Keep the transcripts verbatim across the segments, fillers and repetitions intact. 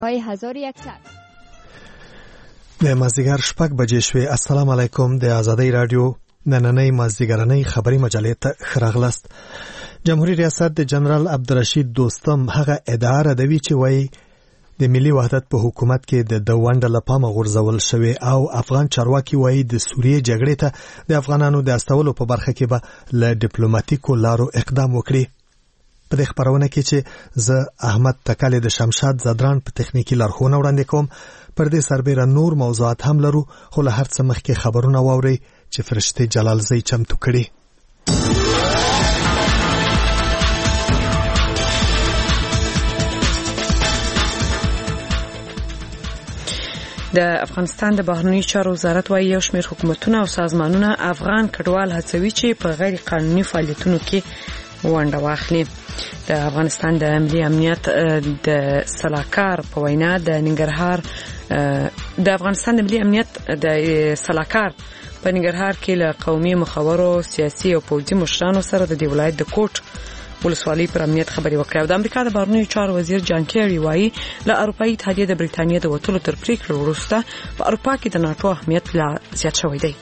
های هزار و یکصد د مازدیګر شپږ بجې شوې. السلام علیکم. د آزادۍ رادیو نننۍ مازدیګرنۍ خبري مجلې ته ښه راغلاست. جمهوریت ریاست د جنرال عبدالرشید دوستم هغه ادعا ردوي چې وایي د ملي وحدت په حکومت کې د د ونډه له پامه غورځول شوی او افغان چارواکي وایي د سوریې جګړې ته د افغانانو د استولو په برخه کې به له ډیپلوماټیکو لارو اقدام وکړي. په دې خبرونه کې چې زه احمد تکالی د شمشاد زدران په تخنیکی لارښوونه وړاندې کوم، پر دې سربېره نور موضوعات هم لرو، خو له هر څه مخکې خبرونه واورئ چې فرشته جلالزی چمتو کړي. د افغانستان د بهرنیو چارو وزارت وايي یو شمېر حکومتونه او سازمانونه افغان کډوال هڅوي چې په غیر قانوني فعالیتونو کې ونډه واخلي. د افغانستان د ملي امنیت د سلاکار په وینا د ننګرهار د افغانستان د ملي امنیت د سلاکار په ننګرهار کې له قومي مخورو، سیاسي او پوځي مشرانو سره د دې ولایت د کوټ ولسوالۍ پر امنیت خبري وکړه. د امریکا د بهرنیو چارو وزیر جان کیری وايي له اروپאי اتحادیې د بریټانیا د وټولو تر پریکړې وروسته په اروپا کې د ناتو اهمیت لا زیات شوی دی.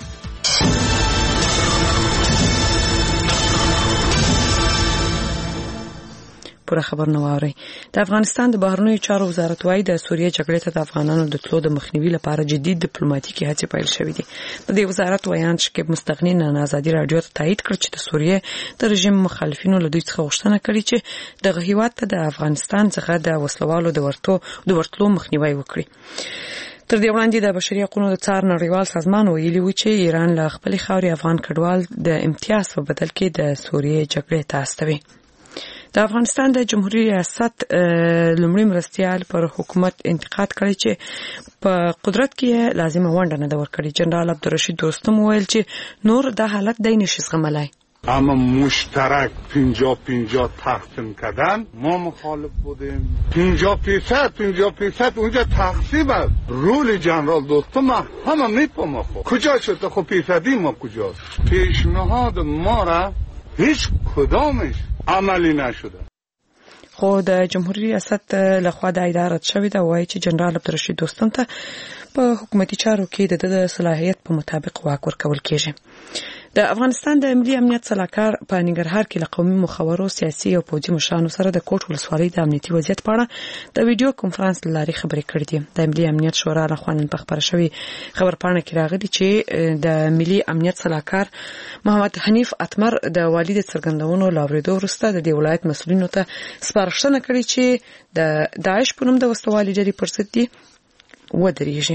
پوره خبر نه واوري. د افغانستان د بهرنیو چارو وزارت وايي د سوریې جګړې ته د افغانانو د تلو د مخنیوي لپاره جدي ډیپلوماټیکي هڅې پیل شوې دي. د دې وزارت ویان شکیب مستغنی نن آزادي رادیو ته تایید کړ چې د سوریې د رژیم مخالفینو له دوی څخه غوښتنه کړې چې د هیواد ته د افغانستان څخه د وسلوالو د ورتو د ورتلو مخنیوي وکړي. تر دې وړاندې د بشري حقوقو د څار نړیوال سازمان ویلي و چې ایران له خپل خاوري افغان کډوال د امتیاز په بدل کې د سوریې جګړې ته استوي. د افغانستان د جمهوریت ریاست لومړی مرستیال پر حکومت انتقاد کړی چې په قدرت کې لازمه ونډه نه ده ورکړې. جنرال عبدالرشید دوستم ویل چې نور د حالت دی نشي زغملای. اما مشترک پنجاه پنجاه تقسیم کردن ما مخالف بودیم. پنجاه فیصد پنجاه فیصد اونجا تقسیم است. رول جنرال دوستم همه میپامه. خب کجا شده؟ خب فیصدی ما کجاست؟ پیشنهاد ما را هیچ کدامش عملی نشده. خو د جمهوریت ریاست لخوا د اداره شوې ده وایي چې جنرال عبدالرشید دوستم ته په حکومتي چارو کې د صلاحیت په مطابق واک ورکول کېږي. د افغانستان د ملي امنیت سلاکار په ننګرهار کې له قومي مخورو، سیاسي او پوځي مشرانو سره د کوټ ولسوالۍ د امنیتي وضعیت په اړه د ویډیو کنفرانس له لارې خبرې کړې دي. د ملي امنیت شورا لخوا نن په خبره شوې خبرپاڼه کې راغلي چې د ملي امنیت سلاکار محمد حنیف اتمر د والي د څرګندونو له اورېدو وروسته د دې ولایت مسؤلینو ته سپارښتنه کړې چې د داعش په نوم د وسوالي ډلې پر ضد دي ودرېږي.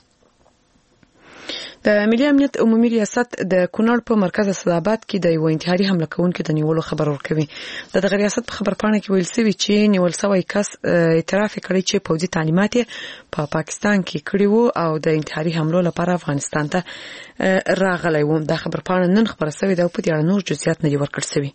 د ملي امنیت عمومي ریاست د کونړ په مرکز اسداباد کې د یو انتحاري حمله کوونکو د نیولو خبر ورکوي. د دغه ریاست په خبرپاڼه کې ویل شوی چې نیول شوی کس اعتراف کړی چې پوځي تعلیمات په پا پاکستان کې کړی وو او د انتحاري حملو لپاره افغانستان ته راغلی و. د خبرپاڼه نن خبره شوې ده او په دې اړه نور جزئیات نه دي ورکړل شوي.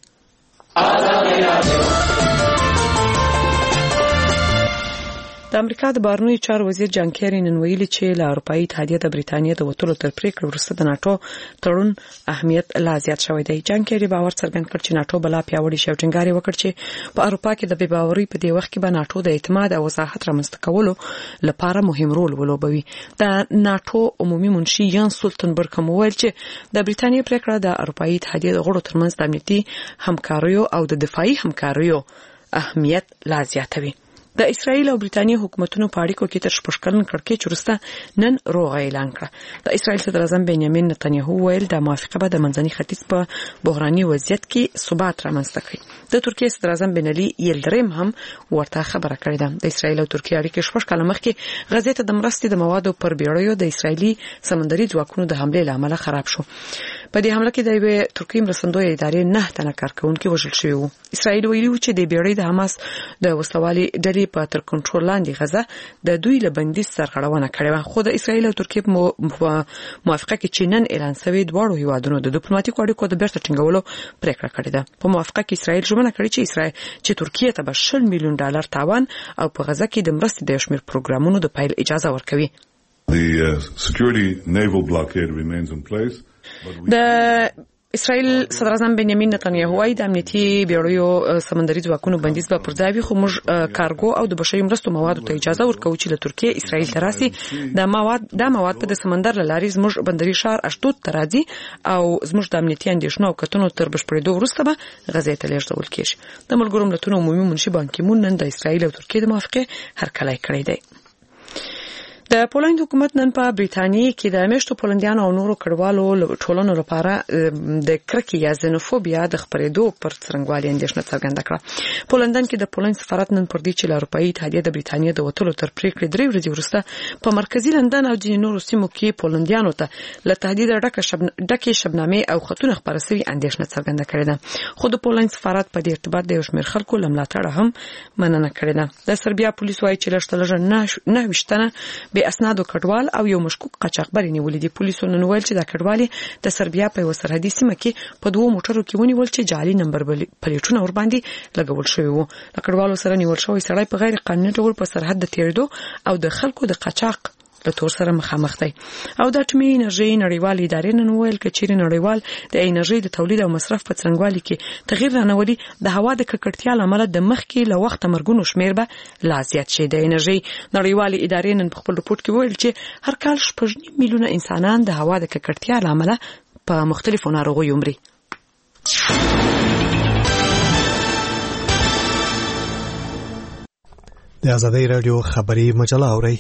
د امریکا د بهرنیو چارو وزیر جان کیری نن ویلي چې له اروپאי اتحادیې د بریټانیا د وټولو تر پریکړې وروسته د ناتو تړون اهمیت لا زیات شوی دی. جان کیری باور څرګند کړ چې ناتو بلا پیاوړی شي او ټینګار یې وکړ چې په اروپا کې د بې باورۍ په دې وخت کې به ناتو د اعتماد او وضاحت رامنځته کولو لپاره مهم رول ولوبوي. د ناتو عمومي منشي یان سولتنبرګ هم ویل چې د بریټانیا پریکړه د اروپאי اتحادیې د غړو ترمنځ د امنیتي همکاریو او د دفاعي همکاریو اهمیت لا زیاتوي. د اسرایل او بریټانیا حکومتونو په اړیکو کې تر شپږ کلن کړکېچ وروسته نن روغه اعلان کړه. د اسرایل صدر اعظم بنیامین نتنیاهو ویل د موافقه به د منځني ختیځ په بحراني وضعیت کې ثبات رامنځته کړي. د ترکیې صدر اعظم بن علي یلدریم هم ورته خبره کړې ده. د اسرایل او ترکیې اړیکې شپږ کاله مخکې غزې ته د مرستې د موادو پر بیړیو د اسرایلي سمندري ځواکونو د حملې له امله خراب شو. په دې حمله کې د یوې ترکیې مرستندوی ادارې نه تنه کارکونکي وژل شوي وو. اسرایل ویلي و چې د بیړۍ د حماس د وسلوالي ډلې په تر کنټرول لاندې غزه د دوی له بندیز سرغړونه کړې وه. خو د اسرایل او ترکیې په موافقه کې چې نن اعلان شوی دواړو هیوادونو د ډیپلوماټیکو اړیکو د بیرته ټینګولو پریکړه کړې ده. په موافقه کې اسرایل ژمنه کړې چې اسرایل چې ترکیې ته به شل میلیون ډالر تاوان او په غزه کې د مرستې د شمیر پروګرامونو د پیل اجازه ورکوي. The uh, security naval blockade remains in place. د اسرائیل صدر اعظم بنیامین نتانیاهو وايي د امنیتي بیړیو سمندري ځواکونو بندیز به پر ځای وي، خو موږ کارګو او د بشري مرستو موادو ته اجازه ورکوو چې له ترکیه اسرائیل ته راسي. د مواد د مواد په سمندر لاري زموږ بندري شهر اشدود ته راځي او زموږ د امنیتي اندېښنو او کتنو تر بشپړېدو وروسته به غزې ته لیږدول کېږي. د ملګرو ملتونو عمومي منشي بان کی مون نن د اسرائیل او ترکیه د موافقې هرکلی کړی دی. د پولند حکومت نن په بریتانیا کې د میشتو پولندیانو او نورو کډوالو ټولنو لپاره د کرکې یا زنوفوبیا د خپرېدو پر څرنګوالي اندېښنه څرګنده کړه. پولندن کې د پولند سفارت نن پر دې چې له اروپایي اتحادیې د بریتانیا د وتلو تر پریکړې درې ورځې وروسته په مرکزي لندن او ځینې نورو سیمو کې پولندیانو ته له تهدید ډکه شبن... ډکې شبنامې او خطونه خپاره شوي اندېښنه څرګنده کړې ده. خو د پولند سفارت په دې ارتباط د یو شمېر خلکو له ملاتړه هم مننه کړې ده. د سربیا پولیس وايي چې لږ تر لږه نه ویشتنه بې اسنادو کډوال او یو مشکوک قاچاقبر نیولې دي. پولیسو نن ویل چې د کډوالي د سربیا په یو سرحدي سیمه کې په دوه موټرو کې ونیول چې جعلي نمبر پلیټونه ور باندې لګول شوی وو. د کډوالو سره نیول شوی سړی په غیر قانوني ډول په سرحد د تیریدو او د خلکو د قاچاق له تور سره مخامخ دی. او د اټومي انرژي نړیوال ادارې نن ویل کچېرې نړیوال د انرژي د تولید او مصرف په څرنګوالي کې تغیر رانولي د هوا د ککړتیا لامل د مخکې له وخت مرګونو شمیر به لا زیات شي. د انرژي نړیوال ادارې نن په خپل رپورت کې ویل چې هر کال شپږ میلیونه انسانان د هوا د ککړتیا لامل په مختلفو ناروغیو مري. د آزادۍ رادیو خبري مجله اورئ.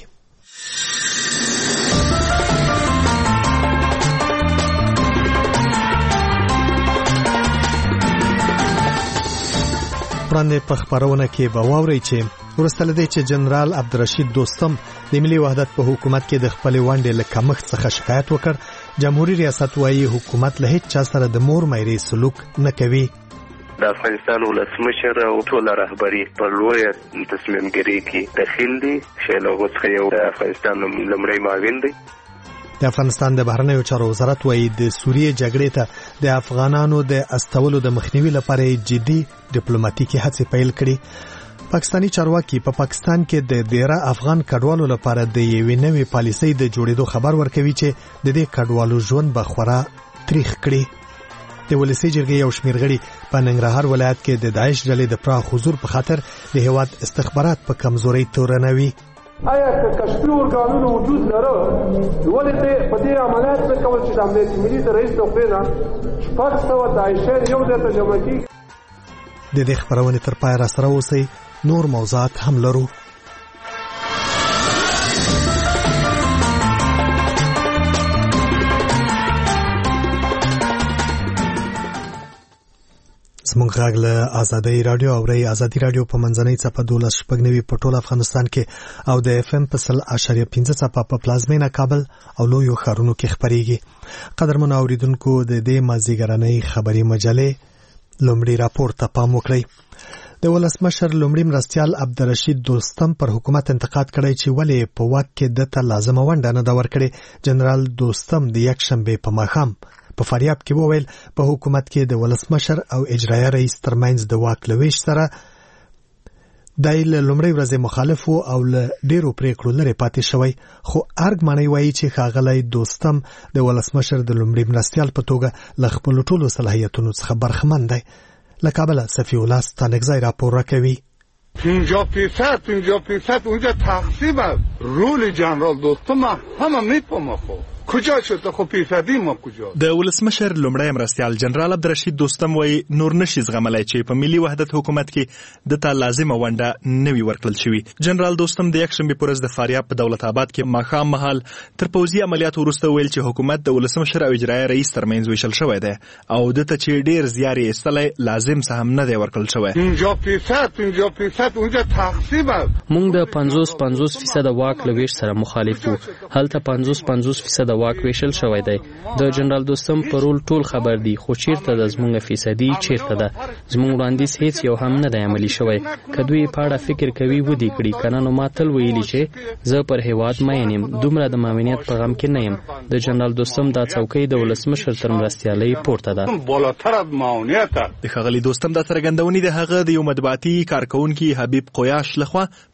وړاندې په خبرونه کې به واورئ چې وروسته له دې چې جنرال عبدالرشید دوستم د ملي وحدت په حکومت کې د خپلې ونډې له کمښت څخه شکایت وکړ، جمهوریت ریاست وايي حکومت له هیڅ چا سره د مور میرې سلوک نه کوي. د افغانستان ولسمشر او ټول رهبری په لویه تصمیمګرۍ کې دخیل دي چې له هغو څخه یو د افغانستان لومړی معاون دی. د افغانستان د بهرنیو چارو وزارت وايي د سوریې جګړې ته د افغانانو د استولو د مخنیوي لپاره جدي ډیپلوماټیکي هڅې پیل کړي. پاکستانی چارواکي په پا پاکستان کې د ډیره افغان کډوالو لپاره د یوې نوې پالیسۍ د جوړېدو خبر ورکوي چې د دې کډوالو ژوند به خورا تریخ کړي. د ولسي جرګې یو شمېر غړي په ننګرهار ولایت کې د داعش ډلې د پراخ حضور په خاطر د هیواد استخبارات په کمزورۍ تورنوي. آیا که کشفي ارګانونو وجود لرو ولې په دې عملیات نه کول چې د امنیت ملي د رئیس توقیع نه شپږ سوه داعشیان یو ځای ته جمع کېږي. د دې خبرونې تر پایه راسره اوسئ، نور موضوعات هم لرو. زموږ غږ له آزادۍ رادیو اورئ. آزادۍ رادیو په منځنۍ څپه دولس شپږ نوي په ټول افغانستان کې او د اف ام په سل اشاریه پنځه څپه په پلازمینه کابل او لویو ښارونو کې خپرېږي. قدرمنو اوریدونکو، د دې مازدیګرنۍ خبري مجلې لومړي راپور ته پام وکړئ. د ولسمشر لومړي مرستیال عبدالرشید دوستم پر حکومت انتقاد کړی چې ولې په واک کې دته لازمه ونډه نه ده ورکړې. جنرال دوستم د یکشنبې په ماښام په فاریاب کې وویل په حکومت کې د ولسمشر او اجرایه رئیس ترمنځ د واک له ویش سره دی له لومړۍ ورځې مخالف و او له ډیرو پریکړو لرې پاتې شوی. خو ارګ مانی وایي چې ښاغلی دوستم د ولسمشر د لومړي مرستیال په توګه له خپلو ټولو صلاحیتونو څخه برخمن دی. له کابله صفی الله ستانکزی راپور راکوي. پنجاه فیصد پنجاه فیصد اونجا تقسیم است. رول جنرال دوستم همه میفهمه. خب کجا شد؟ خو پیسدی ما کجا؟ د ولسمشر لومړی مرستیال جنرال عبدالرشید دوستم وایي نور نشي زغملای چې په ملي وحدت حکومت کې د تا لازمه ونډه نوي ورکړل شوی. جنرال دوستم د یکشنبې په ورځ د فاریاب په دولت آباد کې ماښام مهال تر پوځي عملیاتو وروسته ویل چې حکومت د ولسمشر او اجرایه رئیس ترمنځ ویشل شوی دی او دته چې ډیر زیار یې ایستلی لازم څه هم نه دی ورکړل شوی. پنجاه فیصد پنجاه فیصد اونجا تقسیم است. موږ د پنځوس پنځوس فیصد واک له ویش سره مخالف وو. هلته پنځوس پنځوس فیصد واک ویشل شوی دی. د جنرال دوستم پرول ټول خبر دی، خو چیرته د زمونږ فیصدي چیرته ده؟ زمونږ وړاندیز هیڅ یو هم نه دی عملي شوی. که دوی په اړه فکر کوي ودې کړي، کنه نو ما تل ویلي چې زه پر هیواد مین یم، دومره د معاونیت په غم کې نه یم. د جنرال دوستم دا څوکۍ د ولسمشر تر مرستیالۍ پورته ده. بالاتر از معاونیت. د ښاغلي دوستم دا څرګندونې د هغه د یو مطبوعاتي کارکونکي حبیب قیاش لخوا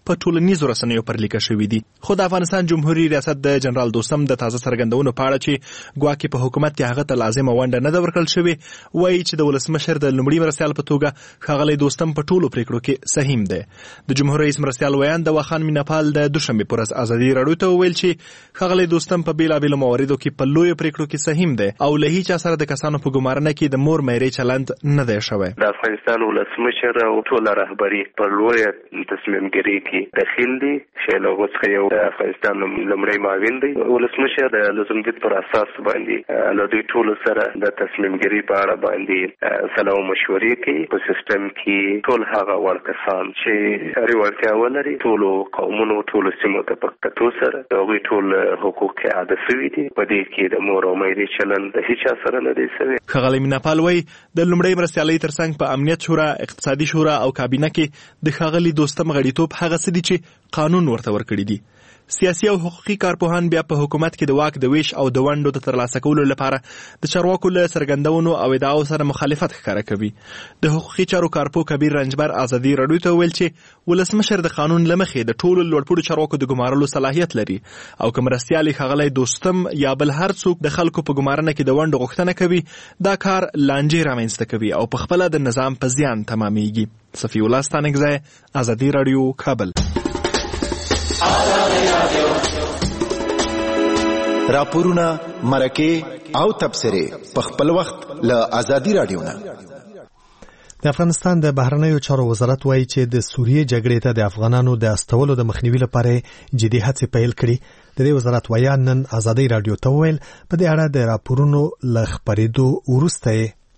په ټولنیزو رسنیو پر لیکل شوي دي. خو د افغانستان جمهوریت ریاست د جنرال دوستم د تازه څرګندونو په اړه چې ګواکې په حکومت کې هغه ته لازمه ونډه نه ده ورکړل شوې، وایي چې د ولسمشر د لومړي مرستیال په توګه ښاغلی دوستم په ټولو پریکړو کې سهیم دی. د جمهور رئیس مرستیال ویان د واخان میناپال د دوشنبې پر ورځ ازادي راډیو ته وویل چې ښاغلی دوستم په بېلابېلو مواردو کې په لویو پریکړو کې سهیم دی او له هیچا سره د کسانو په ګمارنه کې د مور میرې چلند نه دی شوی. د افغانستان ولسمشر او ټوله رهبري په لویه تصمیمګرۍ کې دخیل دي چې له هغو څخه یو د افغانستان لومړی معاون دی. ولسمشر د لزومدید پر اساس باندې له دوی ټولو سره د تصمیمګرۍ په اړه باندې سلا او مشورې کوي. په سیستم کې ټول هغه وړ کسان چې هرې وړتیا ولري ټولو قومونو ټولو سیمو ته په کتو سره د هغوی ټول حقوق اعاده شوي دي. په دې کې د مور او میرې چلند د هیچا سره نه دی شوی. ښاغلی میناپال وایي د لومړۍ مرستیالۍ ترڅنګ په امنیت شورا، اقتصادي شورا او کابینه کې د ښاغلي دوستم غړیتوب هغه څه دي چې قانون ورته ورکړي دي. سیاسي او حقوقي کارپوهان بیا په حکومت کې د واک د ویش او د ونډو د ترلاسه کولو لپاره د چارواکو له څرګندونو او ادعاو سره مخالفت ښکاره کوي. د حقوقي چارو کارپو کبیر رنجبر ازادي راډیو ته ویل چې ولسمشر د قانون له مخې د ټولو لوړپوړو چارواکو د ګمارلو صلاحیت لري او که مرستیال ښاغلی دوستم یا بل هر څوک د خلکو په ګمارنه کې د ونډو غوښتنه کوي، دا کار لانجې رامنځته کوي او په خپله د نظام په زیان تمامیږي. صفی الله ستانکزی، ازادي راډیو، کابل. راپورونه، مرکې او تبصرې په خپل وخت له ازادي راډیو نه. د افغانستان د بهرنیو چارو وزارت وایي چې د سوریې جګړې ته د افغانانو د استولو د مخنیوي لپاره جدي هڅې پیل کړي. د دې وزارت ویان نن ازادي راډیو ته وویل په دې اړه د راپورونو له خپرېدو وروسته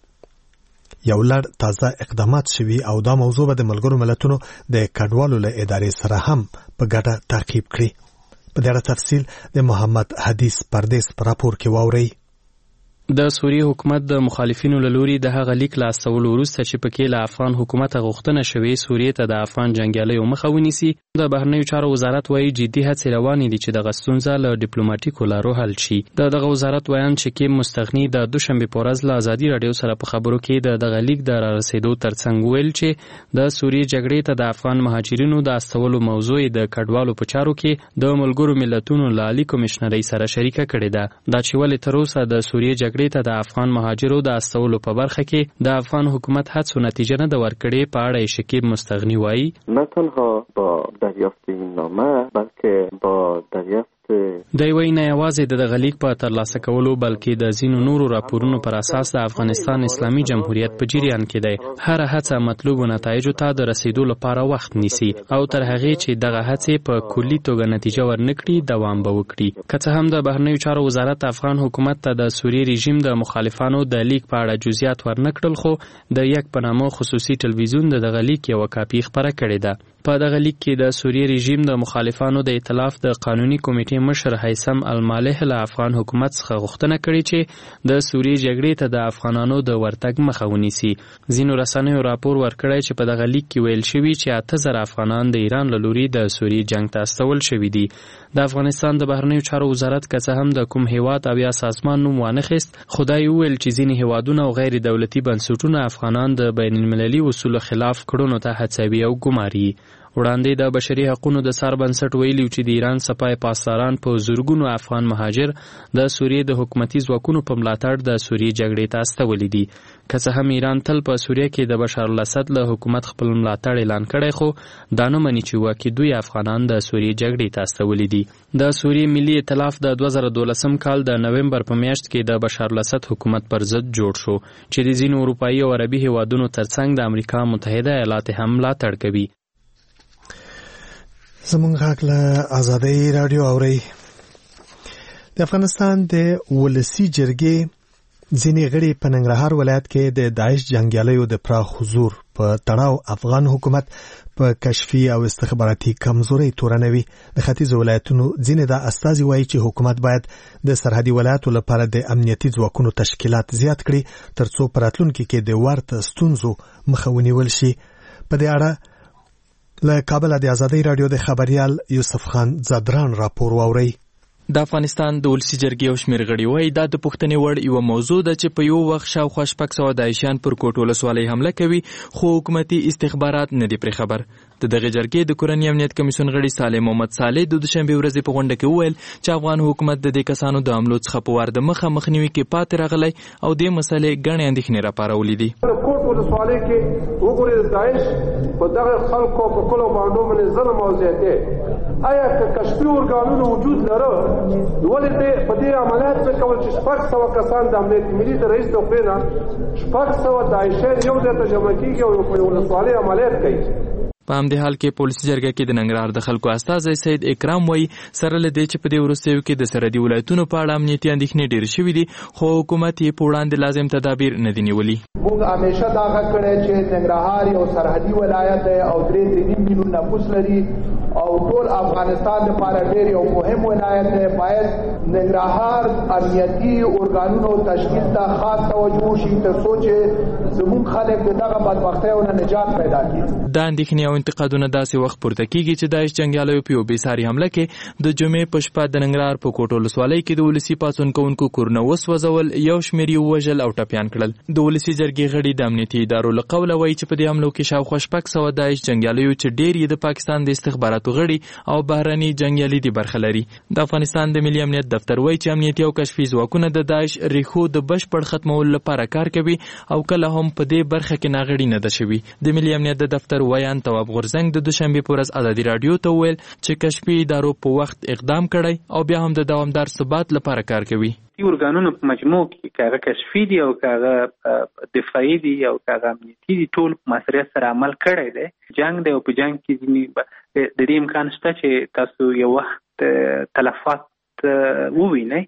یو لړ تازه اقدامات شوي او دا موضوع به د ملګرو ملتونو د کډوالو له ادارې سره هم په ګډه تعقیب کړي. په دې اړه تفصیل د محمد حدیث پردیس په راپور کې واورئ. د سوریې حکومت د مخالفینو له لوري د هغه لیک لا استولو وروسته چې پکې له افغان حکومت غوښتنه شوې سوریې ته د افغان جنګیالیو مخه ونیسي، د بهرنیو چارو وزارت وایي جدي هڅې روانې دي چې دغه ستونزه له ډیپلوماټیکو لارو حل شي. د دغه وزارت ویان شکیب مستغني د دوشنبې په ورځ له ازادي راډیو سره په خبرو کې د دغه لیک د رارسېدو ترڅنګ ویل چې د سوریې جګړې ته د افغان مهاجرینو د استولو موضوع د کډوالو په چارو کې د ملګرو ملتونو له عالي کمشنرۍ سره شریکه کړې ده. دا چې ولې تر اوسه د سوریې جګړې ته د افغان مهاجرو د استولو په برخه کې د افغان حکومت هڅو نتیجه نه ده ورکړې، په اړه شکیب مستغني وایي نه تنها با دریافت این نامه بلکه با دریافت دی وایي نه یوازې د دغه لیک په ترلاسه کولو بلکې د ځینو نورو راپورونو پر اساس د افغانستان اسلامي جمهوریت په جریان کې دی. هر هڅه مطلوبو نتایجو ته د رسیدو لپاره وخت نیسي او تر هغې چې دغه هڅې په کلي توګه نتیجه ورنکړي دوام به وکړي. که څه هم د بهرنیو چارو وزارت افغان حکومت ته د سوریې رژیم د مخالفانو د لیک په اړه جزئیات ورنکړل، خو د یک په نامه خصوصي ټلویزیون د دغه لیک یوه کاپي خپره کړې ده. په دغه لیک کې د سوریې رژیم د مخالفانو د ائتلاف د قانوني کمیټې مشر هیثم المالح له افغان حکومت څخه غوښتنه کړې چې د سوریې جګړې ته د افغانانو د ورتګ مخه ونیسي. ځینو رسنیو راپور ورکړی چې په دغه لیک کې ویل شوي چې اته زره افغانان د ایران له لوري د سوریې جنګ ته استول شوي دي. د افغانستان د بهرنیو چارو وزارت که څه هم د کوم هیواد او یا سازمان نوم وانخیست، خو دا یې وویل چې ځینې هیوادونه او غیر دولتي بنسټونه افغانان د بین المللي اصولو خلاف کړنو ته هڅوي او ګماري. وړاندې د بشري حقوقو د سر بنسټ ویلي چې د ایران سپاه پاسداران په زورګونو افغان مهاجر د سوریې د حکومتي ځواکونو په ملاتړ د سوریې جګړې ته استولي دي. که څه هم ایران تل په سوریه کې د بشار الاسد له حکومت خپل ملاتړ اعلان کړی، خو دا نه مني چې واقعي دوی افغانان د سوریې جګړې ته استولي دي. د سوریې ملي ائتلاف د دوه زره دولسم کال د نومبر په میاشت کې د بشار الاسد حکومت پر ضد جوړ شو چې د ځینو اروپایي او عربي هیوادونو ترڅنګ د امریکا متحده ایالات هم ملاتړ کوي. زمونږ حق له ازادي راډیو اوري. د افغانستان د ولسی جرګې ځینې غړي په ننګرهار ولایت کې د داعش جنګیالیو د پراخ حضور په تړاو افغان حکومت په کشفي او استخباراتي کمزوري تورنوي. د ختیځ ولایتونو ځینې د استازي وایي چې حکومت باید د سرحدي ولایتو لپاره د امنیتي ځواکونو تشکیلات زیات کړي ترڅو په راتلونکي کې د ورته ستونزو مخه ونیول شي. په دې اړه له کابل د ازادي راډیو د خبريال یوسف خان زادران راپور واوري. د افغانستان د ولسي جرګې یو شمېر غړي وایي دا د پوښتنې وړ یوه موضوع ده چې په یو وخت شاوخوا شپږ سوه داعشیان پر کوټ ولسوالۍ حمله کوي خو حکومتي استخبارات نه دي پرې خبر. د دغې جرګې د کورني امنیت کمیسیون غړي صالح محمد صالح د دوشنبې ورځې په غونډه کې وویل چې افغان حکومت د دې کسانو د حملو څخه په وار د مخه مخنیوي کې پاتې راغلی او دې مسلې ګڼې اندېښنې راپارولې دي. کوټ ولسوالۍ کې وګورئ د داعش په دغه خلکو په کلو باندې باندې ظلم او زیاتې آیا که کشفي ارګانونو وجود لره ولې دې په دې عملیات په کول چې شپږ سوه کسان د امنیت ملي د رئیس توقع نه شپږ سوه داعشیان یو ځای ته جمع کېږي او په ولسوالۍ عملیات کوي. په همدې حال کې پولیسي جرګه کې د ننګرهار د خلکو استازی سید اکرام وایي سره له دې چې په دې وروستیو کې د سرحدي ولایتونو په اړه امنیتي اندېښنې ډېرې شوي دي خو حکومت یې په وړاندې لازم تدابیر نه دي نیولي. موږ همیشه دا غږ کړی چې ننګرهار یو سرحدي ولایت دی او درې درې نیم میلیون نفوس لري او ټول افغانستان لپاره ډېر یو مهم ولایت دی. باید ننګرهار امنیتي ارګانونو تشکیل ته خاص توجه وشي تر څو چې زموږ خلک د دغه بدبختیو نه نجات پیدا کړي. دا اندېښنې او انتقادونه داسې وخت پورته کېږي چې داعش جنګیالیو په یو بېساري حمله کې د جمعې په شپه د ننګرهار په کوټ ولسوالۍ کې د ولسي پاڅون کوونکو کورونه وسوځول یو شمېر یې ووژل او ټپیان کړل. د ولسي جرګې غړي د امنیتي ادارو له قوله وایي چې په دې حملو کې شاوخوا شپږ سوه داعش جنګیالیو چې ډېر یې د پاکستان د استخباراتو غړي او بهرني جنګیالي دي برخه لري. د افغانستان د ملي امنیت دفتر وایي چې امنیتي او کشفي ځواکونه د داعش ریښو د بشپړ ختمولو لپاره کار کوي او کله هم په دې برخه کې ناغړي نه ده شوي. د ملي امنیت د دفتر ویان تواب غورزنګ د دوشنبې په ورځ ازادي راډیو ته وویل چې کشفي ادارو په وخت اقدام کړی او بیا هم د دوامدار ثبات لپاره کار کوي. ارګانونو په مجموع کې که هغه کشفي دي او که هغه دفاعي دي او که هغه امنیتي دي ټول په مسؤلیت سره عمل کړی دی. جنګ دی او په جنګ کې ځینې د دې امکان شته چې تاسو یو وخت تلفات ووینئ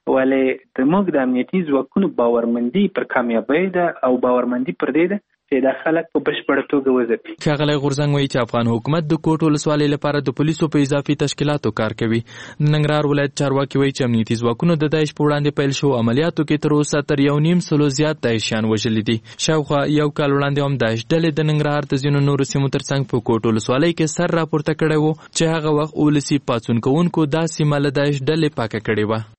ولې زموږ د امنیتي ځواکونو باورمندي پر کامیابۍ ده او باورمندي پر دې ده چې دا خلک په بشپړه توګه وځپي. ښاغلی غورزنګ وایي چې افغان حکومت د کوټ ولسوالۍ لپاره د پولیسو په اضافي تشکیلاتو کار کوي. د ننګرهار ولایت چارواکي وایي چې امنیتي ځواکونو د داعش په وړاندې پیل شوو عملیاتو کې تر اوسه تر یو نیم سلو زیات داعشیان وژلي دي. شاوخوا یو کال وړاندې هم داعش ډلې د ننګرهار د ځینو نورو سیمو ترڅنګ په کوټ ولسوالۍ کې سر راپورته کړی و چې هغه وخت ولسي پاڅون کوونکو دا سیمه له داعش ډلې پاکه کړې وه.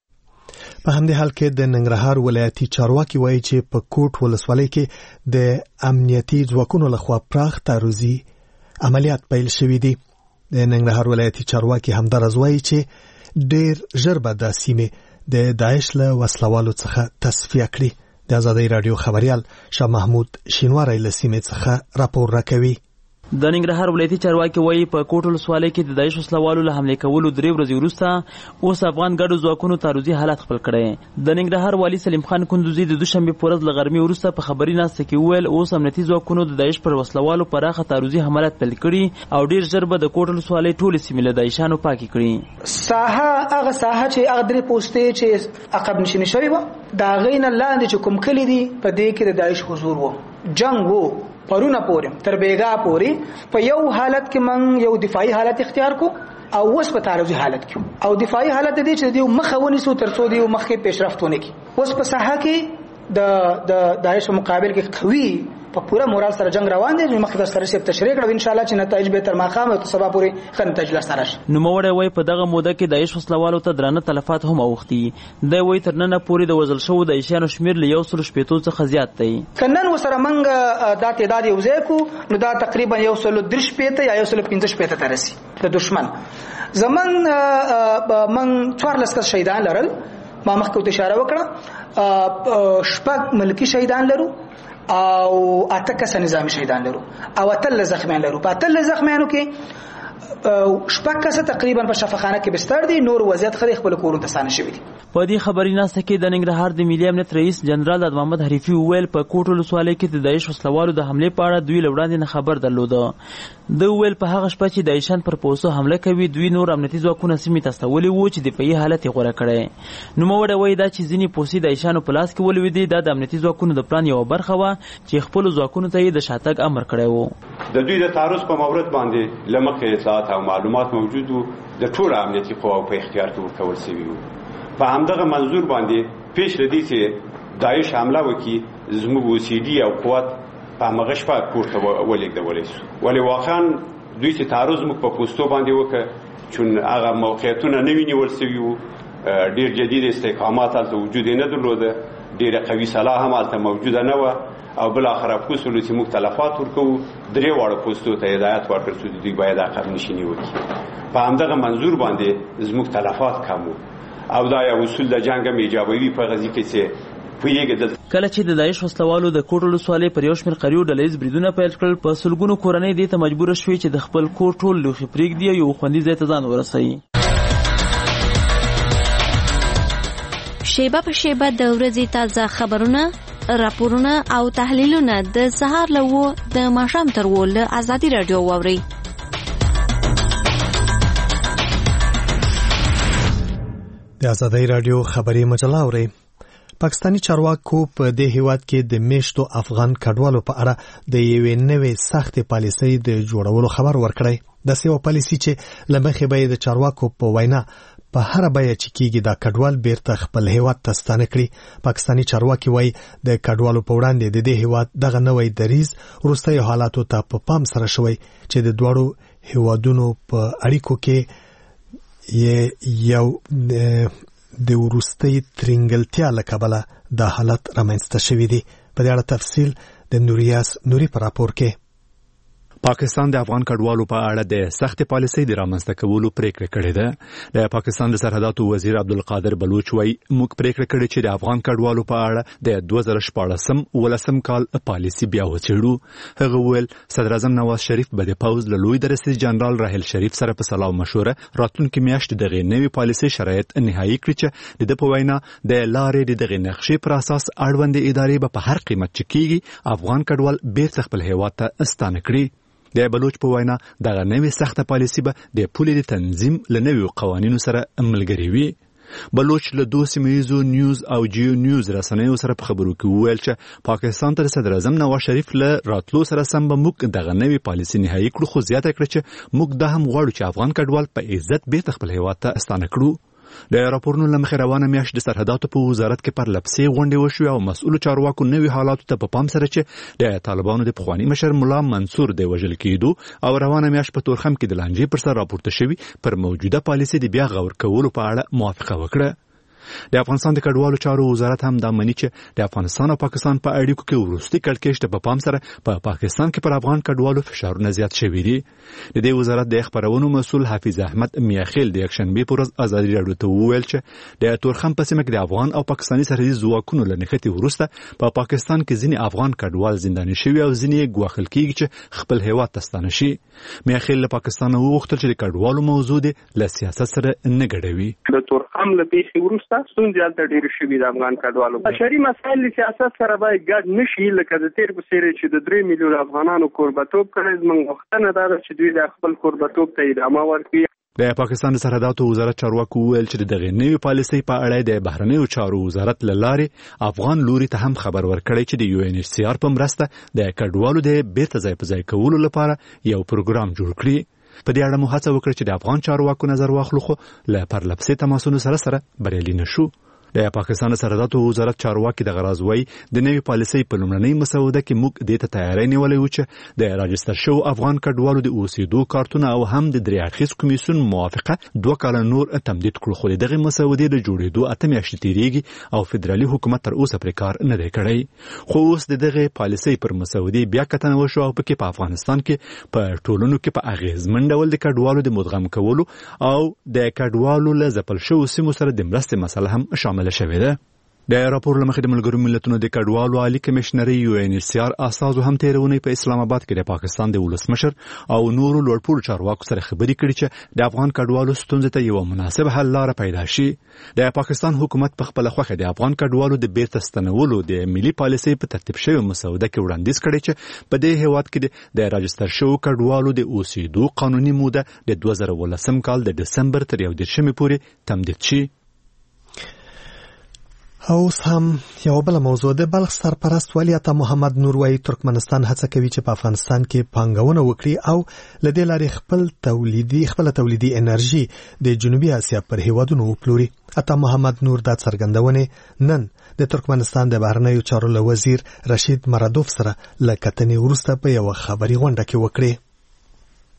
په همدې حال کې د ننګرهار ولایتي چارواکي وایي چې په کوټ ولسوالۍ کې د امنیتي ځواکونو لخوا پراخ تعرضي عملیات پیل شوي دي. د ننګرهار ولایتي چارواکي همدارز وایي چې ډېر ژر به دا سیمې د داعش له وسلوالو څخه تصفیه کړي. د ازادۍ راډیو خبریال شاه محمود شینواری له سیمې څخه راپور راکوي. د ننګرهار ولایتي چارواکي وایي په کوټ ولسوالۍ کې د داعش وسلوالو له حملې کولو درې ورځې وروسته اوس افغان ګډو ځواکونو تعرضي حالت خپل کړی. د ننګرهار والي سلیم خان کندوزي د دوشنبې په ورځ له غرمې وروسته په خبري ناسته کې وویل اوس امنیتي ځواکونو د داعش پر وسلوالو پراخه تعرضي حملات پیل کړي او ډېر ژر به د کوټ ولسوالۍ ټولې سیمې له داعشانو پاکې کړي. ساحه هغه ساحه چې هغه درې پوستې چې عقب نشیني شوې وه د هغې نه لاندې چې کوم کلي دي په دې کې د داعش حضور و جنګ و پرونه پورې تر بیګا پورې په یو حالت کې من یو دفاعي حالت اختیار کو او اوس په تعرضي حالت کې او دفاعي حالت دی چې دیو مخه ونیسو تر څو دیو مخکې پیشرفتونه کی. اوس په ساحه کې د د داعش مقابل کې قوي په پوره مورال سره جنگ روان دی. مخکې سره سیب تشریح کړو ان شاء الله چې نتایج به تر ماقام او سبا پورې خن تجلا سره شي. نو موړی وای په دغه موده کې داعش وسلوالو ته درانه تلفات هم اوختي. د وای تر نن پورې د وزل شو د عیشانو شمیر له یو سل شپېتو څخه زیات دی. کنن وسره منګ دا تعداد یو ځای کو نو دا تقریبا یو سل درش پېته یا یو سل پنځه شپېته ترسي د دشمن. زمون من څوارلس کس شهیدان لرل ما مخکې اشاره وکړه شپږ ملکی شهیدان لرو او اته کس نظامی شهیدان لرو او اتل زخمیان لرو. په اتل زخمیانو کې شپږ کس تقریبا په شفاخانه کې بستر دي نور وضعیت خري خپل کورونو ته ستانه شوی دي. په دې خبري ناسته کې د ننګرهار د ملي امنیت رئیس جنرال عبد محمد حریفي وویل په کوټ ولسوالۍ کې د داعش وسلوالو د حملې په اړه دوی له وړاندې نه خبر درلوده. د ویل په هغه شپه چې داعشان پر پوسو حمله کوي دوی نور امنیتي ځواکونه سیمې ته استولي وو چې دفاعي حالت یې غوره کړی. نوموړی وایي دا چې ځینې پوسې داعشانو په لاس کې ولوېدې دا د امنیتي ځواکونو د پلان یوه برخه وه چې خپلو ځواکونو ته یې د شاتګ امر کړی و. د دوی د تعرض په مورد باندې له مخکې اطلاعات او معلومات موجود وو د ټولو امنیتي قواو په اختیار کې ورکول سوي وو. په همدغه منظور باندې پیش لدی چې داعش حمله وکړي زموږ وسیلې او قوت په همغه شپه کور ته ولېږدولی سو. ولې واقعا دوی چې تعرض موږ په پوستو باندې وکړه چون هغه موقعیتونه نه وي نیول سوي وو ډیر جدید استحکامات هلته وجود نه درلوده، ډیره قوي سلاح هم هلته موجوده نه وه او بالاخره پوسولو چې موږ تلفات ورکوو درې واړه پوستو ته هدایت ورکړل چې دوی باید عقب نشیني وکړي. په همدغه منظور باندې زموږ تلفات کم وو او دا یو اصول د جنګ هم ایجابوي په غزي کې چې کله چې د داعش وسلوالو د کوټ ولسوالۍ پر یو شمېر قریو ډلهییز بریدونه پیل کړل، په سلګونو کورنۍ دې ته مجبوره شوې چې د خپل کور ټول لوښي پرېږدي او یو خوندي ځای ته ځان ورسوي. شیبه په شیبه د ورځې تازه خبرونه، راپورونه او تحلیلونه د سهار له اوه د ماښام تر اوه له ازادي راډیو واورئ. د ازادي راډیو خبري مجله اورئ. پاکستانی چارواکو په دې هیواد کې د میشتو افغان کډوالو په اړه د یوې نوې سختې پالیسۍ د جوړولو خبر ورکړی. داسې یوه پالیسي چې له مخې به یې د چارواکو په وینا په هره بیه چې کېږي دا کډوال بیرته خپل هیواد ته ستانه کړي. پاکستانی چارواکي وایي د کډوالو په وړاندې د دې هیواد دغه نوی دریځ وروستیو حالاتو ته په پام سره شوی چې د دواړو هیوادونو په اړیکو کې یو د وروستۍ ترنګلتیا له کبله دا حالت رامنځته شوی دی. په دې اړه تفصیل د نوریاس نوري په راپور کې. پاکستان د افغان کډوالو په اړه د سختې پالیسۍ د رامنځته کولو پریکړه کړې ده. د پاکستان د سرحداتو وزیر عبدالقادر بلوچ وایي موږ پریکړه کړې چې د افغان کډوالو په اړه د دوه زره شپاړسم ولسم کال پالیسي بیا وڅېړو. هغه وویل صدر اعظم نواز شریف به د پوځ له لوی درستیز جنرال راحیل شریف سره په سلا او مشوره راتلونکي میاشت دغه نوې پالیسي شرایط نهایی کړي چې د په وینا د لارې د دغه نقشې پر اساس اړوند ادارې به په هر قیمت چې کیږي افغان کډوال بیرته خپل هیواد ته ستانه کړي. د بلوچ په وینا دغه نوې سخته پالیسي به د پولې د تنظیم له نویو قوانینو سره ملګرې وي. بلوچ له دوه سیمه نیوز او جیو نیوز رسنیو سره په خبرو کې وویل چې پاکستان تر صدر اعظم نواز شریف له راتلو سره سم به موږ دغه نوې پالیسي نهایی کړو، خو زیاته کړه چې موږ دا هم غواړو چې افغان کډوال په عزت بیرته خپل هیواد ته ستانه کړو. د راپورونو له مخې روانه میاشت د سرحداتو په وزارت کې پرلپسې غونډې وشوې او مسؤلو چارواکو نوي حالاتو ته په پام سره چې د طالبانو د پخواني مشر ملا منصور د وژل کېدو او روانه میاشت په تورخم کې د لانجې پر سر راپورته شوي پر موجوده پالیسي د بیا غور کولو په اړه موافقه وکړه. د افغانستان د کډوالو چارو وزارت هم دا مني چې د افغانستان او پاکستان په اړیکو کې وروستي کړکېچ ته په پام سره په پا پاکستان کې پر افغان کډوالو فشارونه زیات شوي دي. د دې وزارت د خبرونو مسؤل حافظ احمد میاخیل د یکشنبه په ورځ ازادي راډیو ته وویل چې د تورخم په سیمه کې د افغان او پاکستاني سرحدي ځواکونو له نښتې وروسته په پا پاکستان کې ځینې افغان کډوال زنداني شوي او ځینې یې ګواښل کېږي چې خپل هیواد ته ستانه شي. میاخیل له پاکستان وغوښتل چې د کډوالو موضوع دې له سیاست سره نه ګډوي. د تورخم له پیښې وروسته ستونزې ډېر شوي د افغان کډوالو بشري مسایل د سیاست سره باید ګډ نشي، لکه د تیر په څېر چې د درې میلیون افغانانو کوربتوب کړی. زموږ غوښتنه دا ده چې دوی د خپل کوربتوب ته ادامه ورکړي. د پاکستان د سرحداتو وزارت چارواکو وویل چې د دغې نوې پالیسۍ په اړه د بهرنیو چارو وزارت له لارې افغان لوري ته هم خبر ورکړی چې د یو ان ایچ سی آر په مرسته د کډوالو د بیرته ځای په ځای کولو لپاره یو پروګرام جوړ کړي. په دې اړه مو هڅه وکړه چې د افغان چارواکو نظر واخلو، خو له پرلپسې تماسونو سره سره بریالي نه شو. د پاکستان سرحداتو وزارت چارواکي د غراز وای د نوې پالیسۍ په لومړنۍ مسوده کې موږ د ته تیاری نیولې و چې د راجستر شو افغان کډوالو د اوسېدو کارتونه او هم د درې اړخیز کمیسیون موافقه دوه کاله نور تمدید کړو، خو دغه مسودې د جوړېدو اته میاشتې تیریږي او فدرالي حکومت تر اوسه پرې کار نه دی کړی. خو اوس د دغه پالیسۍ پر مسودې بیا کتنه وشو او پکې په افغانستان کې په ټولنو کې په اغیزمن ډول د کډوالو د مدغم کولو او د کډوالو له ځپل شوو سیمو سره د مرستې مسله هم شامل شوې ده. د راپور له مخې د ملګرو ملتونو د کډوالو عالی کمشنري یو ان ایچ سی آر استازو هم تېره اونۍ په اسلام آباد کې د پاکستان د ولسمشر او نورو لوړپوړو چارواکو سره خبرې کړې چې د افغان کډوالو ستونزې ته یوه مناسب حل لاره پیدا شي. د پاکستان حکومت په خپله خوښه د افغان کډوالو د بیرته ستنولو د ملي پالیسۍ په ترتیب شوې مسوده کې وړاندیز کړی چې په دې هیواد کې د راجستر شوو کډوالو د اوسېدو قانوني موده د دوه زره ولسم کال د ډسمبر تر یو دېرشمې پورې تمدید شي. اوس هم یو بل موضوع د بلخ سرپرست ولی عطا محمد نور وایي ترکمنستان هڅه کوي چې په افغانستان کې پانګونه وکړي او له دې لارې خپل تولیدي خپل تولیدي انرژي د جنوبي اسیا پر هیوادونو وپلوري. عطا محمد نور دا څرګندونه نن د ترکمنستان د بهرنیو چارو له وزیر رشید مرادوف سره له کتنې وروسته په یو خبري غونډه کې وکړي.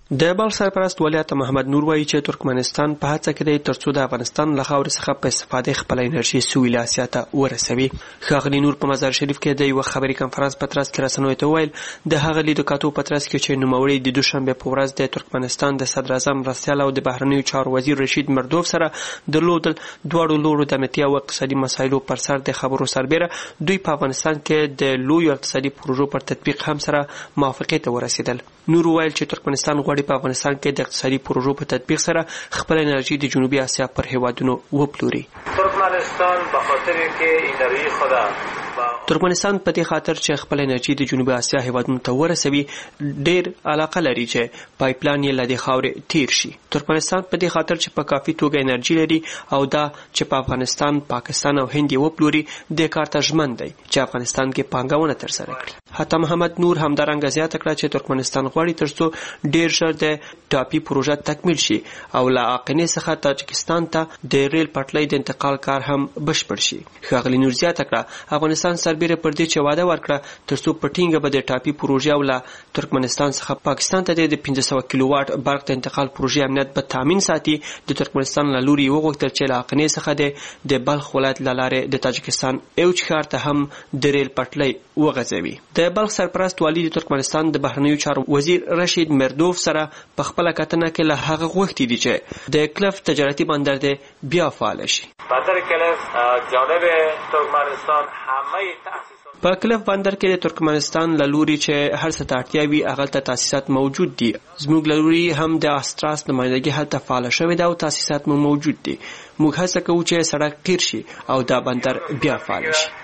د بلخ سرپرست ولی عطا محمد نور وایي چې ترکمنستان په هڅه کې دی ترڅو د افغانستان له خاورې څخه په استفادې خپل انرژي سویل اسیا ته ورسوي. ښاغلي نور په مزار شریف کې د یو خبري کنفرانس په ترڅ کې رسنیو ته ویل د هغه لیدو کاتو په ترڅ کې چې نوموړي د دوشنبه په ورځ د ترکمنستان د صدر اعظم مرستیال او د بهرنیو چارو وزیر رشید مردوف سره درلودل دواړو لورو د امنیتي او اقتصادي مسایلو پر سر د خبرو سربیره دوی په افغانستان کې د لویو اقتصادي پروژو پر تطبیق هم سره موافقې ته ورسېدل. نور ویل چې ترکمنستان غواړي په افغانستان کې د اقتصادي پروژو په تطبیق سره خپل انرژي د جنوبي اسیا پر هیوادونو وپلوري. ترکمنستان به خاطر کې انرژي خود ترکمنستان په دې خاطر چې خپل انرژي د جنوبي اسیا هیوادونو ته ورسوي ډېر علاقه لري چې پایپلاین یې له دې خاورې تیر شي. ترکمنستان په دې خاطر چې په کافي توګه انرژي لري او دا چې په افغانستان، پاکستان او هند یې وپلوري د کار ته ژمن دی چې افغانستان کې پانګونه ترسره کړي. عطا محمد نور همدارنګه زیاته کړه چې ترکمنستان غواړي ترڅو ډېر ژر د ټاپي پروژه تکمیل شي او له اقینې څخه تاجکستان ته د ریل پټلۍ د انتقال کار هم بشپړ شي. ښاغلي نور زیاته کړه افغانستان سربیره پر دې چې واده ورکړه ترڅو په ټینګه به د ټاپي پروژې او له ترکمنستان څخه پاکستان ته د پنځه سوه کیلو واټ برق د انتقال پروژې امنیت به تامین ساتي. د ترکمنستان له لوري وغوښتل چې له اقینې څخه د د بلخ ولایت له لارې د تاجکستان اوج ښار ته هم د ریل پټلۍ وغځوي. د بلخ سرپرست والی د ترکمنستان د بهرنیو چارو وزیر رشید مردوف سره په خپله کتنه کې له هغه غوښتي دي چې د کلف تجارتي بندر دی بیا فعال شي. بندر کلف جانب ترکمنستان همه تاسیسات په کلف بندر کې د ترکمنستان له لوري چې هر څه ته اړتیا وي هغلته تاسیسات موجود دي. زموږ له لوري هم د استراس نمایندګي هلته فعاله شوې ده او تاسیسات مو موجود دي. موږ هڅه کوو چې سړک قیر شي او دا بندر بیا فعال شي.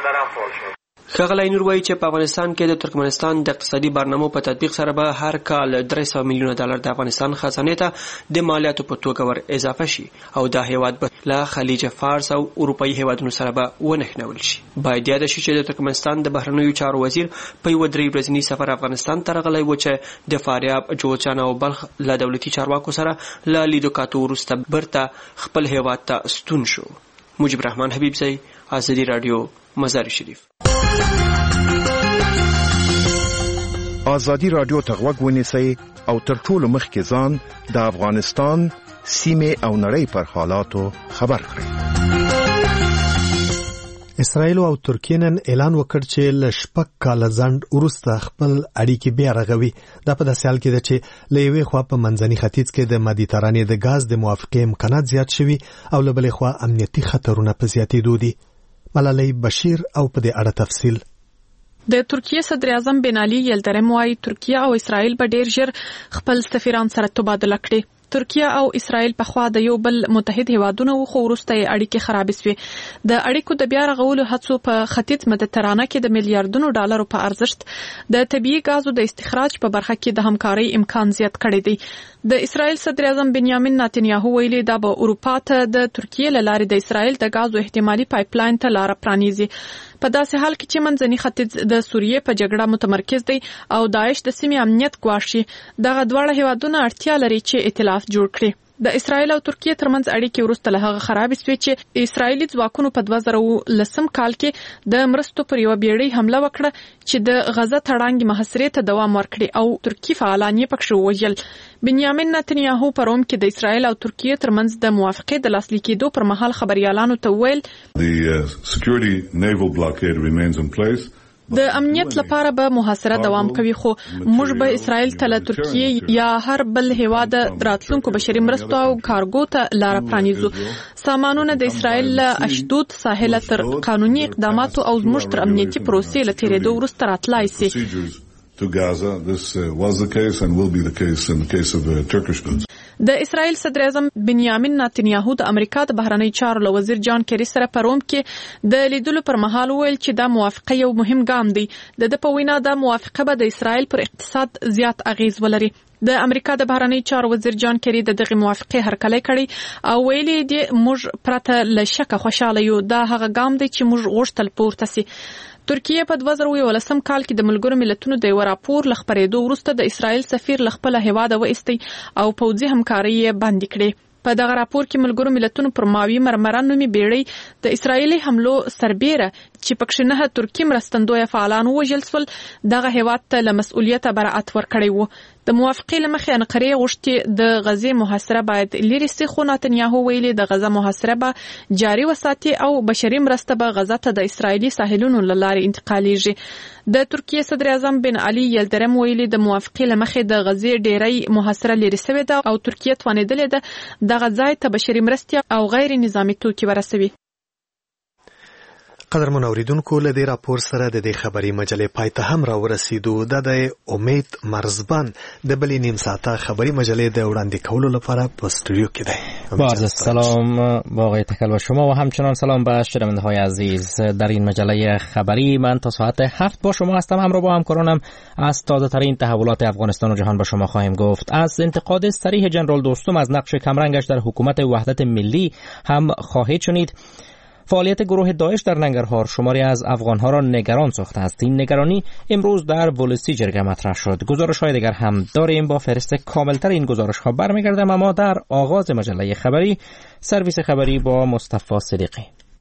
ښاغلی نور وایي چې په افغانستان کې د ترکمنستان د اقتصادي برنامو په تطبیق سره به هر کال درې سوه میلیونه ډالر د افغانستان خزانې ته د مالیاتو په توګه ور اضافه شي او دا هیواد به له خلیج فارس او اروپایي هیوادونو سره به ونښلول شي. باید یاد شي چې د ترکمنستان د بهرنیو چارو وزیر په یوه درې ورځني سفر افغانستان ته راغلی و چې د فاریاب، جوزجان او بلخ له دولتي چارواکو سره له لیدو کاتو وروسته برته خپل هیواد ته ستون شو. مجيب الرحمن حبیبزی، آزادی رادیو، مزار شریف. آزادی رادیو ته غوږ ونیسئ او تر ټولو مخکې ځان د افغانستان سیمې او نړۍ پر حالاتو خبر کړئ. اسرائیل او ترکیه نن اعلان وکړ چې له شپږ کاله ځنډ وروسته خپل اړیکې بیا رغوي. دا په داسې حال کې ده چې له یوې خوا په منځني ختیځ کې د مدیترانې د غاز د موافقې امکانات زیات شوي او له بلې خوا امنیتي خطرونه په زیاتېدو دي. ملالۍ بشیر او په دې اړه تفصیل. د ترکیه صدر اعظم بن علي یلدرم وايي ترکیه او اسرائیل به ډیر ژر خپل سفیران سره تبادله کړي. ترکیه او اسرائیل په خوا د یو بل متحد هیوادونو خو وروسته اړیکې خرابې شوې. د اړیکو د بیا رغولو هڅو په ختیځ مدیترانه کې د میلیارډونو ډالرو په ارزښت د طبیعي غازو د استخراج په برخه کې د همکارۍ امکان زیات کړی دی. د اسرائیل صدر اعظم بنیامین نتنیاهو ویلي دا به اروپا ته د ترکیه له لارې د اسرائیل د غازو احتمالي پایپلاین ته لار پرانیزي. په داسې حال کې چې منځني ختیځ د سوریې په جګړه متمرکز دی او داعش د سیمې امنیت ګواښي، دغه دواړه هیوادونه اړتیا لري چې ائتلاف جوړ کړي. د اسرائیل او ترکیه ترمنځ اړیکې وروسته له هغه خرابې شوې چې اسرائیلي ځواکونو په دوه زره لسم کال کې د مرستو پر یوه بیړۍ حمله وکړه چې د غزه تړانګې محاصرې ته دوام ورکړي او ترکي فعالان یې پکښې ووژل. بنیامین نتنیاهو په روم کې د اسرائیل او ترکیه ترمنځ د موافقې د لاسلیک کېدو پر مهال خبريالانو ته وویل د امنیت لپاره به محاصره دوام کوي، خو موږ به اسرائیل ته له ترکیه یا هر بل هیواد راتلونکو بشري مرستو او کارګو ته لار پرانیزو. سامانونه د اسرائیل له اشدود ساحل تر قانوني اقداماتو او زموږ تر امنیتي پروسې له تیرېدو وروسته راتلای شي. To Gaza, this uh, was the case and will be the case in the case of uh, Turkish goods. د اسرائیل صدر اعظم بنیامین نتنیاهو د امریکا د بهرنی چارو له وزیر جان کری سره په روم کې د لیدلو پر مهال ویل چې دا موافقه یو مهم ګام دی. د د په وینا دا موافقه به د اسرائیل پر اقتصاد زیات اغیز ولري. د امریکا د بهرنی چارو وزیر جان کری د دغه موافقه هرکلی کړي او ویلي دی موږ پرته له شکه خوشاله یو. دا هغه ګام دی چې موږ غوښتل پورته سي. ترکیه په دوه زره یولسم کال کې د ملګرو ملتونو د یو راپور له خپرېدو وروسته د اسرائیل سفیر له خپله هیواده وایستی او پوځي همکارۍ یې بندې کړې. په دغه راپور کې ملګرو ملتونو پر ماوي مرمره نومي بیړۍ د اسرائیلي حملو سربیره چې پکښې نه ترکي مرستندویه فعالان ووژل سول دغه هیواد ته له مسؤلیته براعت ورکړی و. د موافقې لمخې انقره غوښتي د غزې محاصره باید لري سي، خو نتنیاهو ویلي د غزه محاصره به جاري وساتي او بشري مرسته به غزه ته د اسرایلی ساحلونو له لارې انتقالیږي. د ترکیه صدر اعظم بن علي یلدرم ویلي د موافقې لمخې د غزې ډیری محاصره لري سوې ده او ترکیه توانېدلې ده د غزې ته بشري مرستې او غیر نظامی توکي ورسوي. قدرمن اوریدونکو، له دې راپور سره د دې خبري مجلې پای ته هم راورسېدو. دا د امید مرزبان د بلې نیم ساعته خبري مجلې د وړاندې کولو لپاره په استودیو کې دی. با عرض سلام با آقای تکل و شما و همچنان سلام به شنونده‌های عزیز. در این مجله خبری من تا ساعت هفت با شما هستم، همراه با همکارانم از تازه ترین تحولات افغانستان و جهان به شما خواهیم گفت. از انتقاد صریح جنرال دوستم از نقش کمرنگش در حکومت وحدت ملی هم خواهید شنید. فعالیت گروه داعش در ننگرهار شماری از افغانها را نگران ساخته است. این نگرانی امروز در ولسی جرگه مطرح شد. گزارش‌های دیگر هم داریم. با فهرست کاملتر این گزارش‌ها برمیگردم، اما در آغاز مجله خبری سرویس خبری با مصطفی صدیقی.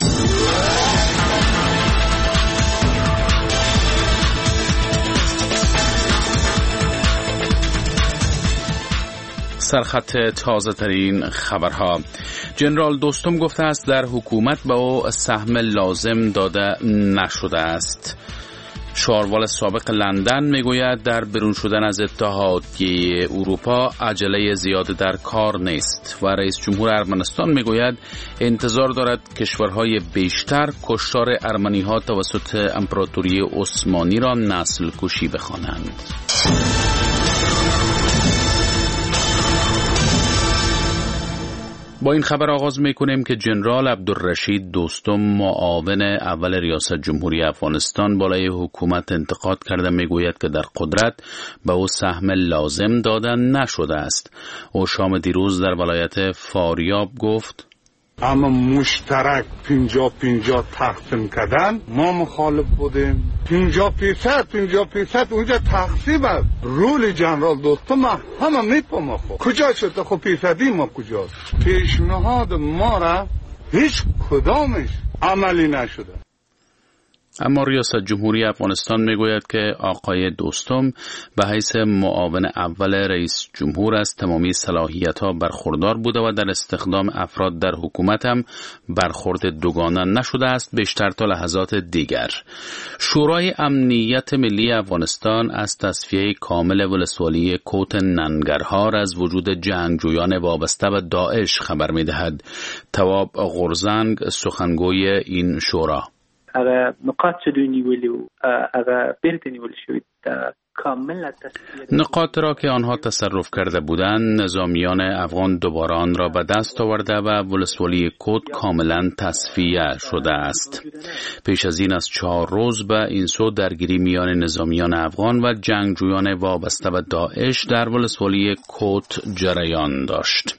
سرخط تازه ترین خبرها. جنرال دوستم گفته است در حکومت به او سهم لازم داده نشده است. شاروال سابق لندن میگوید در برون شدن از اتحادیه اروپا عجله زیاد در کار نیست و رئیس جمهور ارمنستان میگوید انتظار دارد کشورهای بیشتر کشتار ارمنی‌ها توسط امپراتوری عثمانی را نسل کشی بخوانند. با این خبر آغاز میکنیم که جنرال عبدالرشید دوستم معاون اول ریاست جمهوری افغانستان بالای حکومت انتقاد کرده، میگوید که در قدرت به او سهم لازم دادن نشده است. او شام دیروز در ولایت فاریاب گفت اما مشترک پنجاه پنجاه تقسیم کردن ما مخالف بودیم. پنجاه فیصد پنجاه فیصد اونجا تقسیم است. رول جنرال دوستم همه میفهمه. خب کجا شده؟ خب فیصدی ما کجاست؟ پیشنهاد ما را هیچ کدامش عملی نشده. اما ریاست جمهوری افغانستان میگوید که آقای دوستم به حیث معاون اول رئیس جمهور از تمامی صلاحیت‌ها برخوردار بوده و در استخدام افراد در حکومت هم برخورد دوگانه نشده است، بیشتر تا لحظات دیگر. شورای امنیت ملی افغانستان از تصفیه کامل ولسوالی کوت ننگرهار از وجود جنگجویان وابسته به داعش خبر می‌دهد. تواب غرزنگ سخنگوی این شورا هغه نقاط چې دوی نیولي وو هغه بیرته نیول شوي کامل نقاط را که آنها تصرف کرده بودند نظامیان افغان دوباره آن را به دست آورده و ولسوالی کوت کاملا تصفیه شده است. پیش از این از چهار روز به این سو درگیری میان نظامیان افغان و جنگجویان وابسته به داعش در ولسوالی کوت جریان داشت.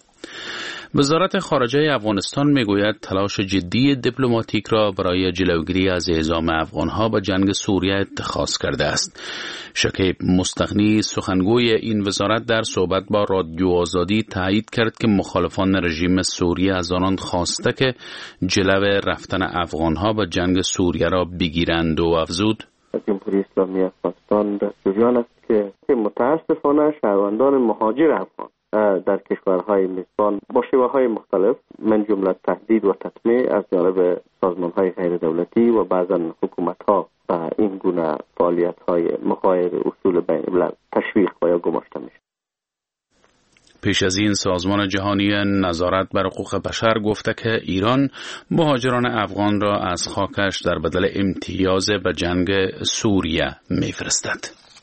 وزارت خارجه افغانستان میگوید تلاش جدی دیپلماتیک را برای جلوگیری از اعزام افغانها به جنگ سوریه اتخاذ کرده است. شکیب مستغنی سخنگوی این وزارت در صحبت با رادیو آزادی تایید کرد که مخالفان رژیم سوریه از آنان خواسته که جلو رفتن افغانها به جنگ سوریه را بگیرند و افزود جمهوری اسلامی افغانستان دستوریان است که متاسفانه شهروندان مهاجر افغان در کشورهای میزبان با شیوه‌های مختلف من جمله تهدید و تطمیع از جانب سازمان‌های غیر دولتی و بعضاً حکومت‌ها و این گونه فعالیت‌های مغایر اصول بین الملل تشویق و یا گماشته میشه. پیش از این سازمان جهانی نظارت بر حقوق بشر گفته که ایران مهاجران افغان را از خاکش در بدل امتیاز به جنگ سوریه می‌فرستد.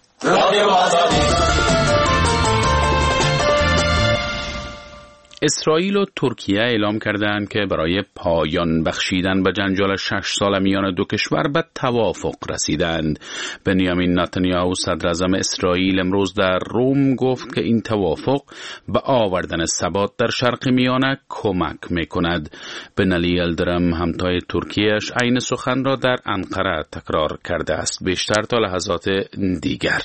اسرائیل و ترکیه اعلام کردند که برای پایان بخشیدن به جنجال شش ساله میان دو کشور به توافق رسیدند. بنیامین نتانیاهو صدر اعظم اسرائیل امروز در روم گفت که این توافق به آوردن ثبات در شرق میانه کمک میکند. بنالی یلدرم همتای ترکیهش عین سخن را در انقره تکرار کرده است، بیشتر تا لحظات دیگر.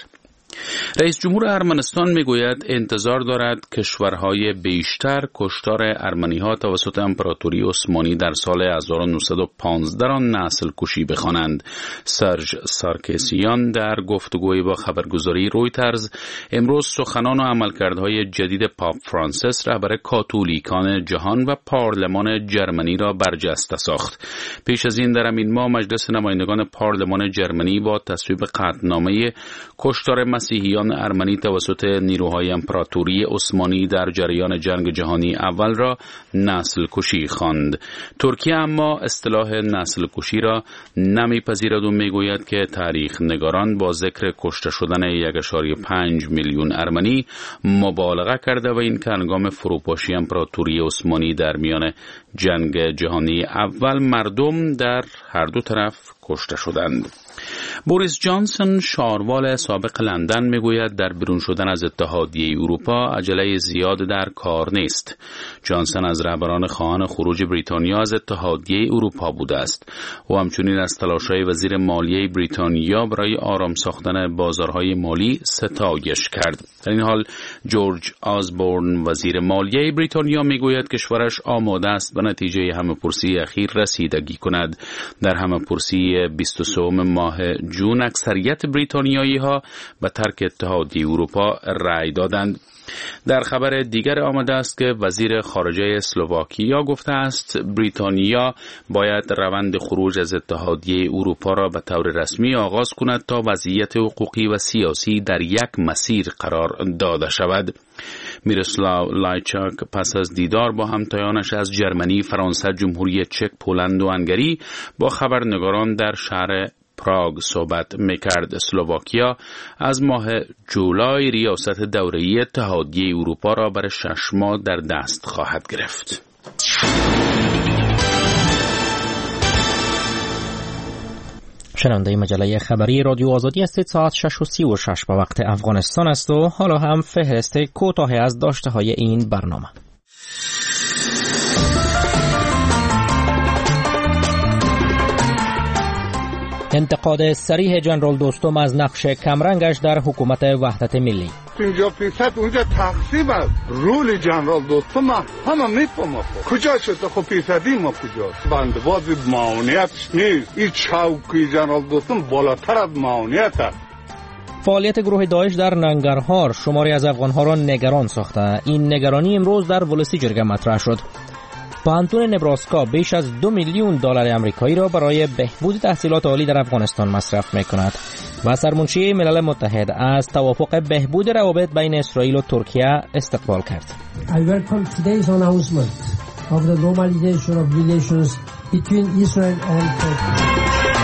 رئیس جمهور ارمنستان میگوید انتظار دارد کشورهای بیشتر کشتار ارمنی‌ها توسط امپراتوری عثمانی در سال هزار و نهصد و پانزده را نسل کشی بخوانند. سرژ سارکسیان در گفتگوی با خبرگزاری رویترز امروز سخنان و عملکردهای جدید پاپ فرانسیس رهبر کاتولیکان جهان و پارلمان جرمنی را برجسته ساخت. پیش از این در همین ماه مجلس نمایندگان پارلمان جرمنی با تصویب قطعنامه کشتار مسیحیان ارمنی توسط نیروهای امپراتوری عثمانی در جریان جنگ جهانی اول را نسل کشی خواند. ترکیه اما اصطلاح نسل کشی را نمیپذیرد و میگوید که تاریخ نگاران با ذکر کشته شدن یک ممیز پنج میلیون ارمنی مبالغه کرده و این که هنگام فروپاشی امپراتوری عثمانی در میان جنگ جهانی اول مردم در هر دو طرف کشته شدند. بوریس جانسون شاروال سابق لندن میگوید در بیرون شدن از اتحادیه اروپا عجله زیاد در کار نیست. جانسون از رهبران خواهان خروج بریتانیا از اتحادیه اروپا بوده است. او همچنین از تلاش‌های وزیر مالیه بریتانیا برای آرام ساختن بازارهای مالی ستایش کرد. در این حال جورج آزبورن وزیر مالیه بریتانیا میگوید کشورش آماده است به نتیجه همه‌پرسی اخیر رسیدگی کند. در همه‌پرسی بیست و سوم ماه جون اکثریت بریتانیایی ها به ترک اتحادیه اروپا رأی دادند. در خبر دیگر آمده است که وزیر خارجه اسلواکیا گفته است بریتانیا باید روند خروج از اتحادیه اروپا را به طور رسمی آغاز کند تا وضعیت حقوقی و سیاسی در یک مسیر قرار داده شود. میروسلاو لایچاک پس از دیدار با همتایانش از جرمنی، فرانسه، جمهوری چک، پولند و هنگری با خبرنگاران در شهر پراگ صحبت میکرد. اسلواکیا از ماه جولای ریاست دوره‌ای اتحادیه اروپا را برای شش ماه در دست خواهد گرفت. شنونده مجله خبری رادیو آزادی است. ساعت شش و سی و شش به وقت افغانستان است و حالا هم فهرست کوتاهی از داشته های این برنامه. انتقاد صریح جنرال دوستم از نقش کمرنگش در حکومت وحدت ملی. پنجاه فیصد اونجا تقسیم است. رول جنرال دوستم همه میفهمه. کجا شده خب فیصدی ما کجاست؟ بندبازی معاونیتش نیست. این چوکی جنرال دوستم بالاتر از معاونیت است. فعالیت گروه داعش در ننگرهار شماری از افغانها را نگران ساخته. این نگرانی امروز در ولسی جرگه مطرح شد. پانتون نبراسکا بیش از دو میلیون دلار آمریکایی را برای بهبود تحصیلات عالی در افغانستان مصرف می‌کند و سرمنشی ملل متحد از توافق بهبود روابط بین اسرائیل و ترکیه استقبال کرد. I welcome today's announcement of the normalization of relations between Israel and Turkey.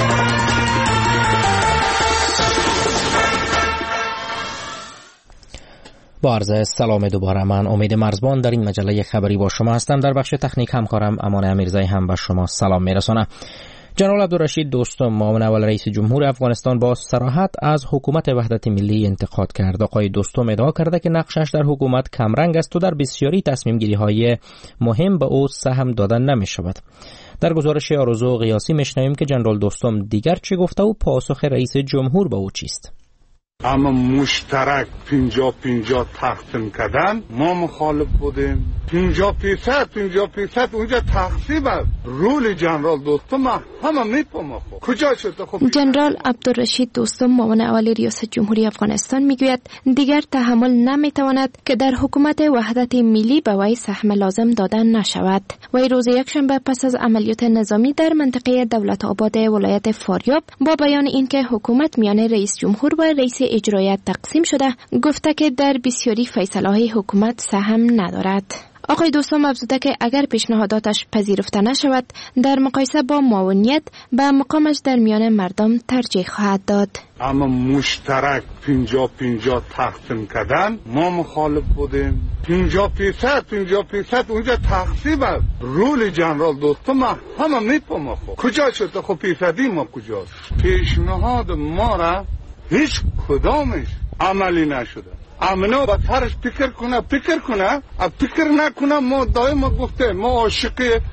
با عرض سلام دوباره، من امید مرزبان در این مجله خبری با شما هستم. در بخش تکنیک همکارم امان امیرزایی هم به شما سلام میرسانه. جنرال عبدالرشید دوستم معاون اول رئیس جمهور افغانستان با صراحت از حکومت وحدت ملی انتقاد کرد. آقای دوستم ادعا کرده که نقشش در حکومت کمرنگ است و در بسیاری تصمیم گیری های مهم به او سهم دادن نمی شود. در گزارش آرزو قیاسی میشنویم که جنرال دوستم دیگر چه گفته و پاسخ رئیس جمهور به او چیست. اما مشترک پنجاه پنجاه تقسیم کردن ما مخالف بودیم. پنجاه فیصد پنجاه فیصد اونجا تقسیم است. رول جنرال دوستم همه میفهمه. کجا شده خب؟ جنرال عبدالرشید دوستم معاون اول ریاست جمهوری افغانستان میگوید دیگر تحمل نمیتواند که در حکومت وحدت ملی به وی سهم لازم دادن نشود. وی روز یکشنبه پس از عملیات نظامی در منطقه دولت آباد ولایت فاریاب با بیان اینکه حکومت میان رئیس جمهور و رئیس اجرایی تقسیم شده گفته که در بسیاری فیصله‌های حکومت سهم ندارد. آقای دوستم افزوده که اگر پیشنهاداتش پذیرفته نشود در مقایسه با معاونیت به مقامش در میان مردم ترجیح خواهد داد. اما مشترک پنجاه پنجاه تقسیم کردن ما مخالف بودیم. پنجاه فیصد پنجاه فیصد اونجا تقسیم است. رول جنرال دوستم همه میفهمه. کجا شده خب فیصدی ما کجاست؟ پیشنهاد ما را هیچ کدامش عملی نشده. امنو با سرش فکر کنه فکر کنه فکر نکنه. ما دائما گفته ما عاشق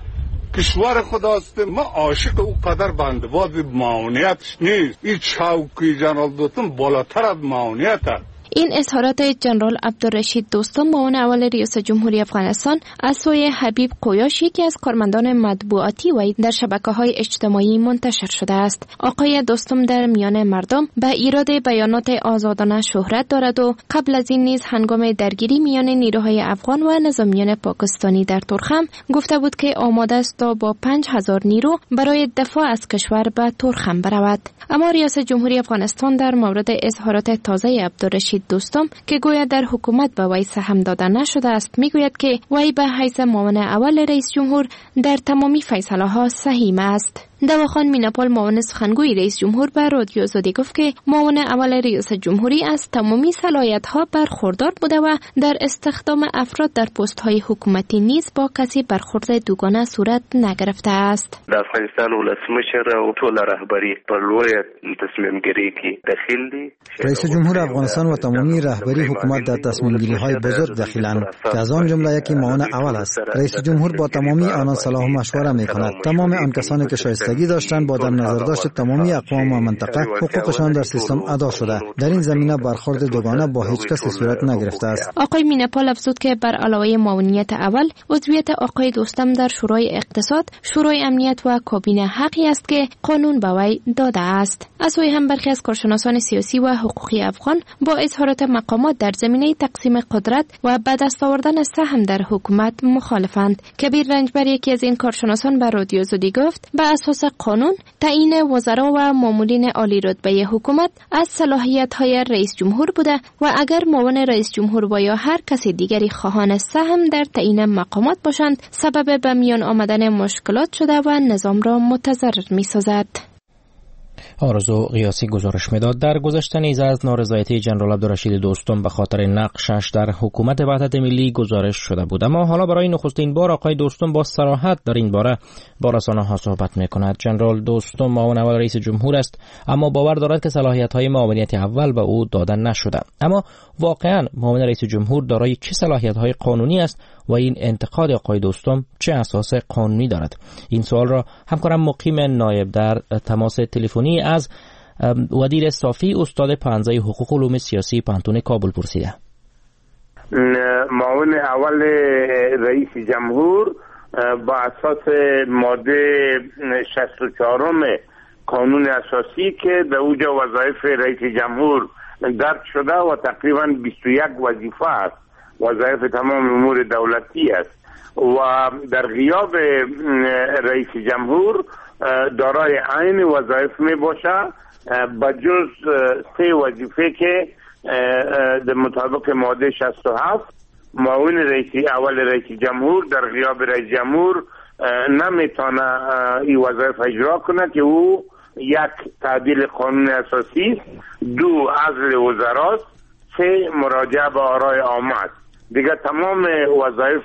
کشور خداست. ما عاشق او قدر بنده‌باز معاونیتش نیست. این چوکی جنرال دوستم بالاتر از معاونیت است. این اظهارات جنرال عبدالرشید دوستم معاون اول ریاست جمهوری افغانستان از سوی حبیب قویاش یکی از کارمندان مطبوعاتی وی در شبکه‌های اجتماعی منتشر شده است. آقای دوستم در میان مردم به ایراد بیانات آزادانه شهرت دارد و قبل از این نیز هنگام درگیری میان نیروهای افغان و نظامیان پاکستانی در تورخم گفته بود که آماده است تا با پنج هزار نیرو برای دفاع از کشور به تورخم برود. اما ریاست جمهوری افغانستان در مورد اظهارات تازه عبدالرشید دوستم که گویا در حکومت به وی سهم داده نشده است میگوید که وی به حیث معاون اول رئیس جمهور در تمامی فیصله ها سهیم است. دواخان میناپال معاون سخنگوی رئیس جمهور به رادیو آزادی گفت که معاون اول ریاست جمهوری از تمامی صلاحیت ها برخوردار بوده و در استخدام افراد در پست های حکومتی نیز با کسی برخورد دوگانه صورت نگرفته است. د افغانستان ولسمشر او ټول رهبری پر لوی تصمیم گیری کې دخیل دي. رئیس جمهور افغانستان و تمامی رهبری حکومت در تصمیم گیری های بزرگ دخیلند که از آن جمله یکی معاون اول است. رئیس جمهور با تمامی آنان صلاح و مشوره میکند. تمام آن کسانی که شایستگی داشتن با در نظر داشت تمامی اقوام و منطقه حقوقشان در سیستم ادا شده. در این زمینه برخورد دوگانه با هیچ کس صورت نگرفته است. آقای میناپال افزود که بر علاوه معاونیت اول، عضویت آقای دوستم در شورای اقتصاد، شورای امنیت و کابینه حقی است که قانون به وی داده است. از سوی هم برخی از کارشناسان سیاسی و حقوقی افغان با اظهارات مقامات در زمینه تقسیم قدرت و به دست آوردن سهم در حکومت مخالفند. کبیر رنجبر یکی از این کارشناسان به رادیو آزادی گفت به اساس قانون تعیین وزرا و مامورین عالی رتبه حکومت از صلاحیت‌های رئیس جمهور بوده و اگر معاون رئیس جمهور و یا هر کسی دیگری خواهان سهم در تعیین مقامات باشند سبب به میان آمدن مشکلات شده و نظام را متضرر می‌سازد. آرزو قیاسی گزارش میداد. در گذشته نیز از نارضایتی جنرال عبدالرشید دوستم به خاطر نقشش در حکومت وحدت ملی گزارش شده بود، اما حالا برای نخستین بار آقای دوستم با صراحت در این باره با رسانه‌ها صحبت میکند. جنرال دوستم معاون اول رئیس جمهور است، اما باور دارد که صلاحیت‌های معاونیت اول به او داده نشده. اما واقعاً معاون رئیس جمهور دارای چه صلاحیت‌های قانونی است و این انتقاد آقای دوستم چه اساس قانونی دارد؟ این سوال را همکارم مقیم نایب در تماس تلفنی از ودیر صافی استاد پانزه حقوق علوم سیاسی پانتون کابل پرسیده. معاون اول رئیس جمهور با اساس ماده شصت و چهار قانون اساسی که در اوج وظایف رئیس جمهور درج شده و تقریبا بیست و یک وظیفه است، وظایف تمام امور دولتی است و در غیاب رئیس جمهور دارای عین وظایف می باشه بجز سه وظیفه که در مطابق ماده شصت و هفت معاون رئیس اول رئیس جمهور در غیاب رئیس جمهور نمیتونه این وظایف اجرا کنه که او یک تعدیل قانون اساسی، دو عزل وزراست، سه مراجعه به آرای عامه است. دیگه تمام وظایف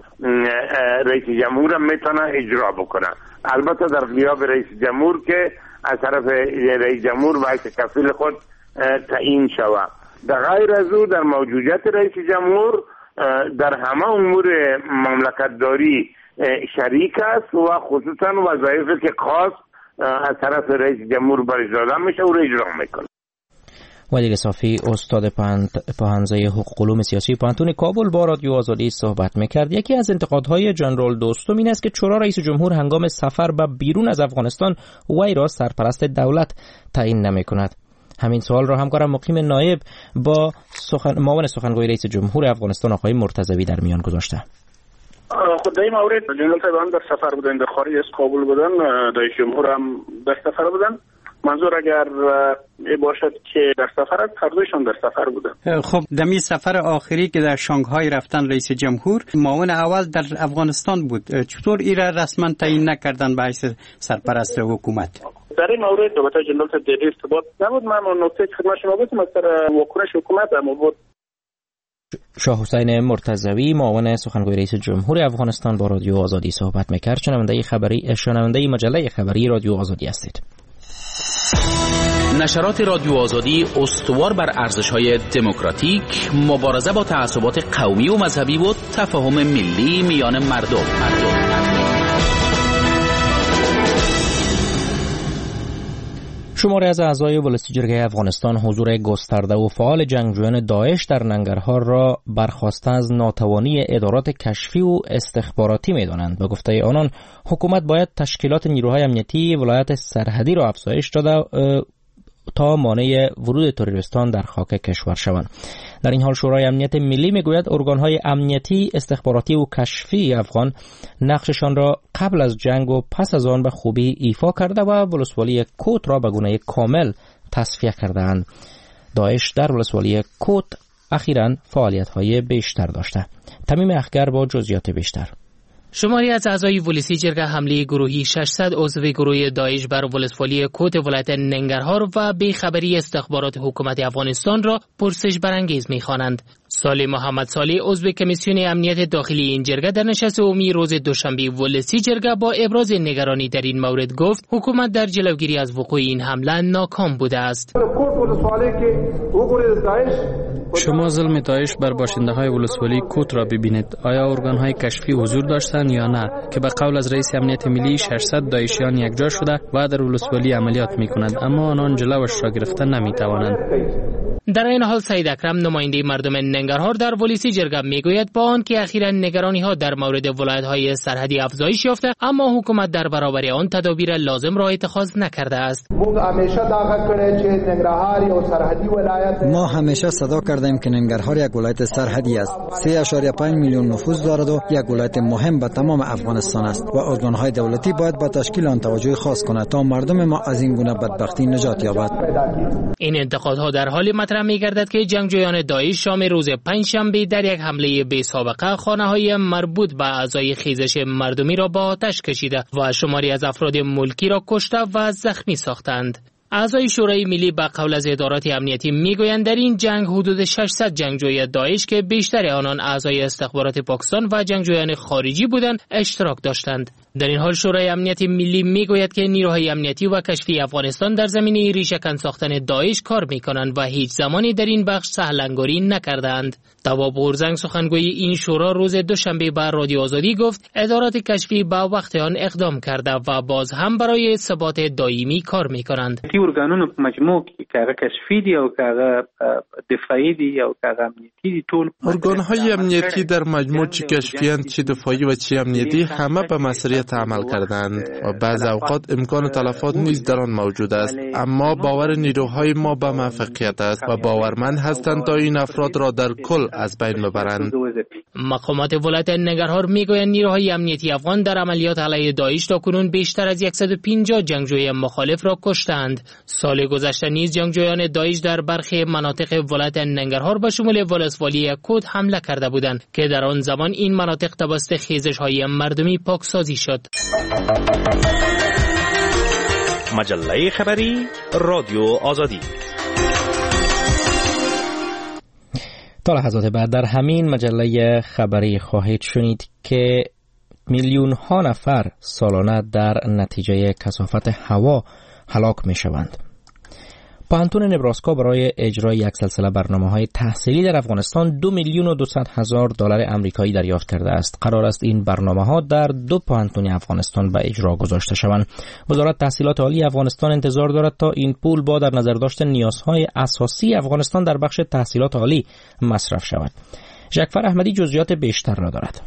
رئیس جمهور هم میتونه اجرا بکنه، البته در غیاب رئیس جمهور که از طرف رئیس جمهور باید کفیل خود تعیین شود. در غیر از او در موجودیت رئیس جمهور در همه امور مملکت داری شریک است و خصوصا وظایفی که خاص از طرف رئیس جمهور برش داده میشه او را اجرا میکنه. ودیر صافی استاد پانزه حقوق علوم سیاسی پانتون کابل با رادیو آزادی صحبت میکرد. یکی از انتقادهای جنرال دوستم این است که چرا رئیس جمهور هنگام سفر به بیرون از افغانستان وی را سرپرست دولت تعیین نمیکند. همین سوال را همکارم مقیم نایب با سخن... معاون سخنگوی رئیس جمهور افغانستان آقای مرتضوی در میان گذاشته. خود در این مورد جنرال طیبان در سفر بودن، در خارج از کابل بودن، رئیس جمهور هم در سفر بودن. منظور اگر باشد که در سفر است، هر دویشان در سفر بودن. خب دمی سفر آخری که در شانگهای رفتن رئیس جمهور، معاون اول در افغانستان بود، چطور این را رسما تعیین نکردن به حیث سرپرست حکومت؟ در این مورد البته جنرال طیب ارتباط نبود. من اون نکته که خدمت شما گفتم از طرف واکنش حکومت هم بود. شاه حسین مرتضوی معاون سخنگوی رئیس جمهور افغانستان با رادیو آزادی صحبت می‌کرد. شنونده خبری شنونده مجله خبری رادیو آزادی هستید. نشرات رادیو آزادی استوار بر ارزش‌های دموکراتیک، مبارزه با تعصبات قومی و مذهبی و تفاهم ملی میان مردم. مردم. شماری از اعضای ولسی جرگه افغانستان حضور گسترده و فعال جنگجویان داعش در ننگرهار را برخواسته از ناتوانی ادارات کشفی و استخباراتی می‌دانند. به گفته آنان حکومت باید تشکیلات نیروهای امنیتی ولایت سرحدی را افزایش داده تا مانع ورود تروریستان در خاک کشور شوند. در این حال شورای امنیت ملی میگوید ارگان‌های امنیتی، استخباراتی و کشفی افغان نقششان را قبل از جنگ و پس از آن به خوبی ایفا کرده و ولسوالی کوت را به گونه کامل تصفیه کرده‌اند. داعش در ولسوالی کوت اخیراً فعالیت‌های بیشتر داشته. تمیم اخگر با جزئیات بیشتر. شماری از اعضای ولسی جرگه حمله گروهی ششصد عضو گروه داعش بر ولسوالی کوت ولایت ننگرهار و بیخبری استخبارات حکومت افغانستان را پرسش برانگیز می‌خوانند. صالح محمد صالح عضو کمیسیون امنیت داخلی این جرگه در نشست عمومی روز دوشنبه ولسی جرگه با ابراز نگرانی در این مورد گفت حکومت در جلوگیری از وقوع این حمله ناکام بوده است. شما ظلم داعش بر باشنده های ولسوالی کوت را ببینید. آیا ارگان های کشفی حضور داشتند یا نه که به قول از رئیس امنیت ملی ششصد داعشیان یکجا شده و در ولسوالی عملیات می کنند، اما آنان جلوش را گرفتن نمی توانند. در این حال سید اکرم نماینده مردم ننگرهار در ولسی جرگه میگوید با آن که اخیراً نگرانی ها در مورد ولایت‌های سرحدی افزایش یافته، اما حکومت در برابر آن تدابیر لازم را اتخاذ نکرده است. ما همیشه صدا کردیم که ننگرهار یک ولایت سرحدی است. سه ممیز پنج میلیون نفوذ دارد و یک ولایت مهم به تمام افغانستان است و ارگان‌های دولتی باید به تشکیل آن توجه خاص کند تا مردم ما از این گونه بدبختی نجات یابد. این انتقادها در حال مطرح می‌گردد که جنگجویان داعش شام روز پنجشنبه در یک حمله بی سابقه خانه‌های مربوط به اعضای خیزش مردمی را با آتش کشیده و شماری از افراد ملکی را کشته و زخمی ساختند. اعضای شورای ملی به قول از ادارات امنیتی میگویند در این جنگ حدود ششصد جنگجوی داعش که بیشتر آنان اعضای استخبارات پاکستان و جنگجویان خارجی بودند اشتراک داشتند. در این حال شورای امنیت ملی میگوید که نیروهای امنیتی و کشفی افغانستان در زمینه ریشه‌کن ساختن داعش کار میکنند و هیچ زمانی در این بخش سهلنگاری نکردند. تواب اورزنگ سخنگوی این شورا روز دوشنبه به رادیو آزادی گفت ادارات کشفی با وقت آن اقدام کرده و باز هم برای ثبات دائمی کار میکنند. تی ارگانونو په مجموع کې کاغه کشفی دی او کاغه دفاعی دی او کاغه امنیتی دی ټول ارگان‌های امنیتی در مجموع چه کشفیان چه دفاعی و چه امنیتی همه به مسئولیت عمل کردند و بعض اوقات امکان تلفات نیز در آن موجود است، اما باور نیروهای ما به موفقیت است و باورمند هستند تا این افراد را در کل از بین ببرند. مقامات ولایت ننگرهار میگویند نیروهای امنیتی افغان در عملیات علیه داعش تاکنون بیشتر از صد و پنجاه جنگجوی مخالف را کشتند. سال گذشته نیز جنگجویان داعش در برخی مناطق ولایت ننگرهار به شمول ولسوالی کوت حمله کرده بودند که در آن زمان این مناطق توسط خیزش‌های مردمی پاکسازی شد. مجله خبری رادیو آزادی. تا لحظات بعد در همین مجله خبری خواهید شنید که میلیون ها نفر سالانه در نتیجه کثافت هوا هلاک می شوند. پوهنتون نبراسکا برای اجرای یک سلسله برنامه‌های تحصیلی در افغانستان دو میلیون و دویست هزار دلار آمریکایی دریافت کرده است. قرار است این برنامه‌ها در دو پوهنتون افغانستان به اجرا گذاشته شوند. وزارت تحصیلات عالی افغانستان انتظار دارد تا این پول با در نظر داشت نیازهای اساسی افغانستان در بخش تحصیلات عالی مصرف شود. ژکفر احمدی جزئیات بیشتر را دارد.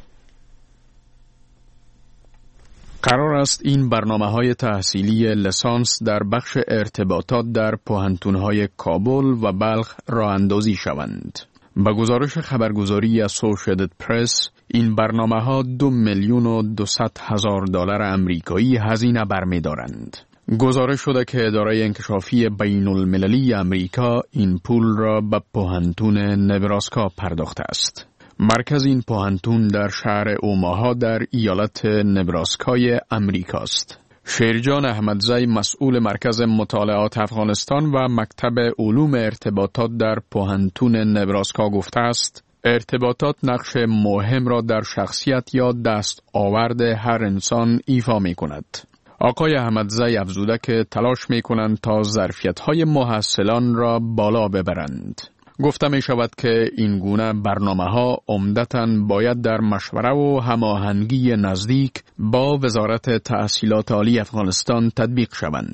قرار است این برنامه‌های تحصیلی لسانس در بخش ارتباطات در پوهنتون‌های کابل و بلخ راه اندازی شوند. به گزارش خبرگزاری اسوسییتد پرس، این برنامه‌ها دو میلیون و دویست هزار دلار آمریکایی هزینه برمی‌دارند. گزارش شده که اداره انکشافی بین المللی آمریکا این پول را به پوهنتون نبراسکا پرداخته است. مرکز این پوهنتون در شهر اوماها در ایالت نبراسکای امریکاست. شیرجان احمدزی مسئول مرکز مطالعات افغانستان و مکتب علوم ارتباطات در پوهنتون نبراسکا گفته است ارتباطات نقش مهم را در شخصیت یا دستاورد هر انسان ایفا می کند. آقای احمدزی افزوده که تلاش می کنند تا ظرفیت‌های محصلان را بالا ببرند. گفته می شود که این گونه برنامه ها عمدتاً باید در مشوره و هماهنگی نزدیک با وزارت تحصیلات عالی افغانستان تطبیق شوند.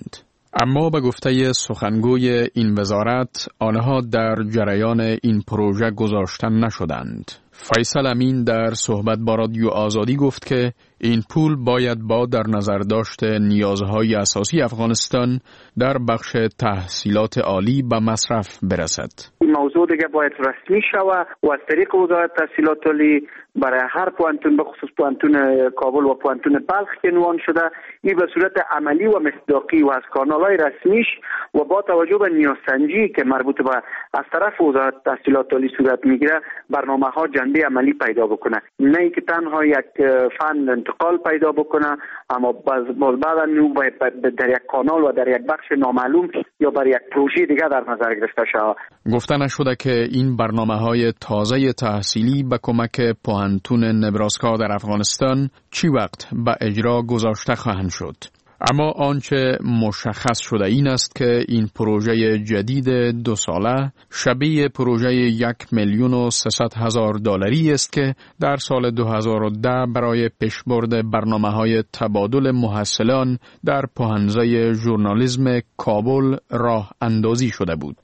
اما به گفته سخنگوی این وزارت آنها در جریان این پروژه گذاشته نشدند. فیصل امین در صحبت با رادیو آزادی گفت که این پول باید با در نظر داشت نیازهای اساسی افغانستان در بخش تحصیلات عالی به مصرف برسد. این موضوع دیگه باید رسمی شود و از طریق وزارت تحصیلات عالی برای هر پوانتون به خصوص پوانتون کابل و پوانتون بلخ که عنوان شده این به صورت عملی و مصداقی و از کانال‌های رسمیش و با توجه به نیازسنجی که مربوط به از طرف وزارت تحصیلات عالی صورت میگیره برنامه‌ها جنبه عملی پیدا بکنه، نه اینکه تنها یک فن انتقال پیدا بکنه اما باز بعدا نو در یک کانال و در یک بخش نامعلوم یا بر یک پروژه دیگه در نظر گرفته شود. گفته نشده که این برنامه‌های تازه تحصیلی به کمک پوهنتون نبراسکا در افغانستان چی وقت به اجرا گذاشته خواهند شد. اما آنچه مشخص شده این است که این پروژه جدید دو ساله شبیه پروژه یک میلیون و سیصد هزار دلاری است که در سال دو هزار و ده برای پیشبرد برنامه‌های تبادل محصلان در پوهنزه ژورنالیسم کابل راه اندازی شده بود.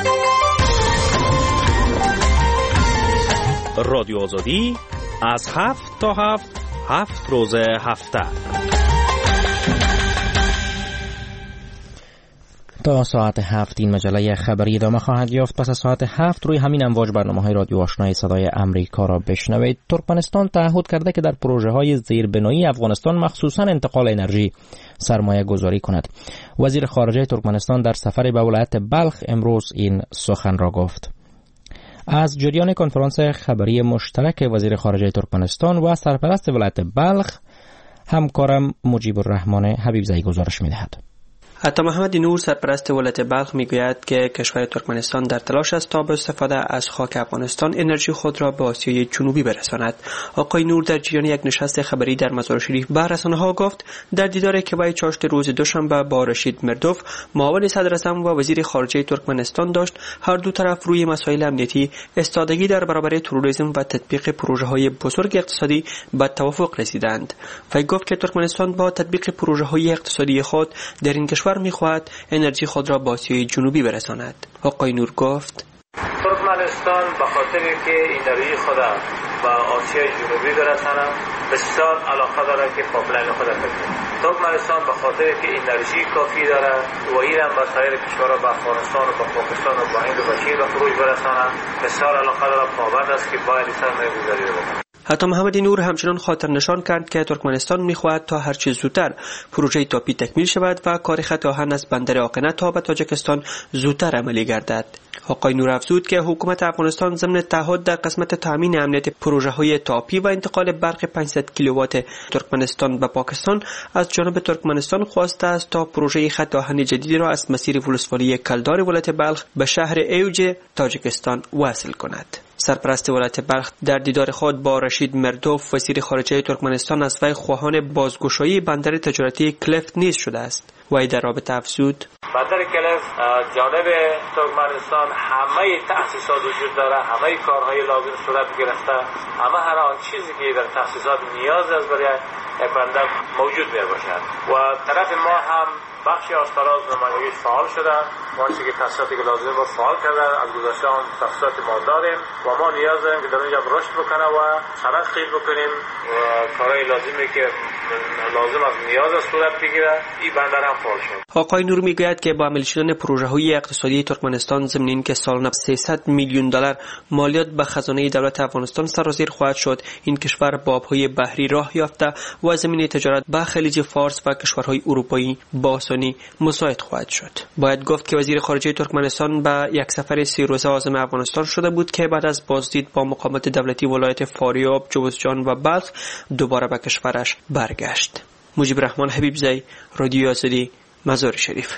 رادیو آزادی از هفت تا هفت هفت روز هفته تا ساعت هفت این مجله خبری ادامه خواهد یافت. پس از ساعت هفت روی همین امواج برنامه‌های رادیو آشنای صدای امریکا را بشنوید. ترکمنستان تعهد کرده که در پروژه‌های زیربنایی افغانستان مخصوصاً انتقال انرژی سرمایه گذاری کند. وزیر خارجه ترکمنستان در سفر به ولایت بلخ امروز این سخن را گفت. از جریان کنفرانس خبری مشترک وزیر خارجه ترکمنستان و سرپرست ولایت بلخ همکارم مجیب الرحمن حبیبزایی گزارش می‌دهد. عطا محمد نور سرپرست ولایت بلخ میگوید که کشور ترکمنستان در تلاش است تا با استفاده از خاک افغانستان انرژی خود را به آسیای جنوبی برساند. آقای نور در جریان یک نشست خبری در مزار شریف به رسانه‌ها گفت در دیداری که وی چهارشنبه روز دوشنبه با رشید مردوف معاون صدر اعظم و وزیر خارجه ترکمنستان داشت، هر دو طرف روی مسائل امنیتی، استادگی در برابر تروریسم و تطبیق پروژه‌های بزرگ اقتصادی به توافق رسیدند. وی گفت که ترکمنستان با تطبیق پروژه‌های اقتصادی خود در این کشور می‌خواهد انرژی خود را به آسیای جنوبی برساند. آقای نور گفت ترکمنستان به خاطر که انرژی خود به آسیای جنوبی برساند بسیار علاقه داره که پاپلاین خود بکنه. ترکمنستان به خاطر که انرژی کافی داره و این هم به سایر کشورها به افغانستان و به پاکستان و به هند و به چین به فروش برساند بسیار علاقه داره، پابند است که باید سرمایه گذاری بکنه. عطا محمد نور همچنان خاطر نشان کرد که ترکمنستان می‌خواهد تا هر چه زودتر پروژه تاپی تکمیل شود و کار خط آهن از بندر آقنه تا به تاجیکستان زودتر عملی گردد. آقای نور افزود که حکومت افغانستان ضمن تعهد در قسمت تامین امنیت پروژه‌های تاپی و انتقال برق پانصد کیلووات ترکمنستان به پاکستان از جانب ترکمنستان خواسته است تا پروژه خط آهن جدیدی را از مسیر ولسوالی کلدار ولایت بلخ به شهر ایوج تاجیکستان وصل کند. سرپرست ولایت بلخ در دیدار خود با رشید مردوف وزیر خارجه ترکمنستان از وی خواهان بازگشایی بندر تجارتی کلفت نیز شده است. وی در رابطه افزود بندر کلفت جانب ترکمنستان همه تأسیسات وجود داره، همه کارهای لازم صورت گرفته، همه هر آن چیزی که در تأسیسات نیاز است برای بندر موجود می باشد و طرف ما هم بخشی از تراز نمایش فعال شده و آنچه که تأسیساتی که لازم با فعال کرده از گذشته آن تأسیسات ما داریم و ما نیاز داریم که در اونجا رشد بکنه و سند خیل بکنیم و کارهای لازمی که لازم از نیاز صورت بگیره این بندر هم فعال شد. آقای نور میگوید که با عملی شدن پروژه‌های اقتصادی ترکمنستان ضمن اینکه سالانه سیصد میلیون دلار مالیات به خزانه دولت افغانستان سرازیر خواهد شد، این کشور با آبهای بحری راه یافته و زمینه تجارت با خلیج فارس و کشورهای اروپایی با آسانی مساعد خواهد شد. باید گفت که وزیر خارجه ترکمنستان به یک سفر سه روزه عازم افغانستان شده بود که بعد از بازدید با مقامات دولتی ولایت فاریاب، جوزجان و بلخ دوباره به کشورش برگشت. مجیب الرحمن حبیبزایی، رادیو آزادی، مزار شریف.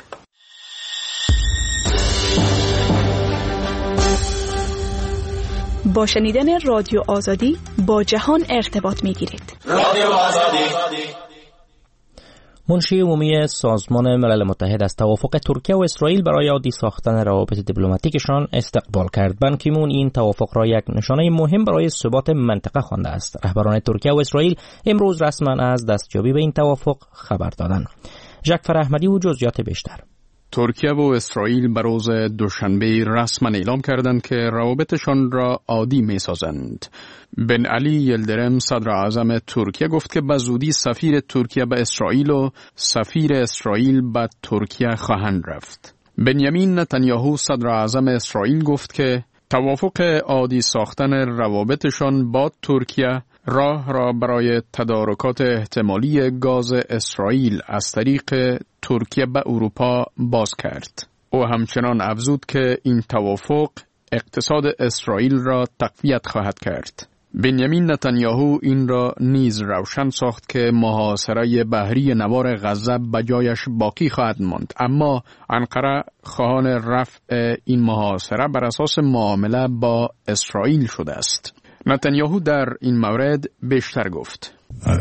با شنیدن رادیو آزادی با جهان ارتباط می‌گیرید. رادیو آزادی. منشی عمومی سازمان ملل متحد از توافق ترکیه و اسرائیل برای عادی ساختن روابط دیپلماتیکشان استقبال کرد. بان کی مون این توافق را یک نشانه مهم برای ثبات منطقه خوانده است. رهبران ترکیه و اسرائیل امروز رسما از دستیابی به این توافق خبر دادند. ژاک فراحمدی و جزئیات بیشتر. ترکیه و اسرائیل به روز دوشنبه رسما اعلام کردند که روابطشان را عادی می سازند. بن علی یلدرم صدر اعظم ترکیه گفت که به زودی سفیر ترکیه به اسرائیل و سفیر اسرائیل به ترکیه خواهند رفت. بنیامین نتانیاهو صدر اعظم اسرائیل گفت که توافق عادی ساختن روابطشان با ترکیه راه را برای تدارکات احتمالی گاز اسرائیل از طریق ترکیه به اروپا باز کرد. او همچنان افزود که این توافق اقتصاد اسرائیل را تقویت خواهد کرد. بنیامین نتانیاهو این را نیز روشن ساخت که محاصره بحری نوار غزه به جایش باقی خواهد ماند، اما انقره خواهان رفع این محاصره بر اساس معامله با اسرائیل شده است. نتانیاهو در این مورد بیشتر گفت: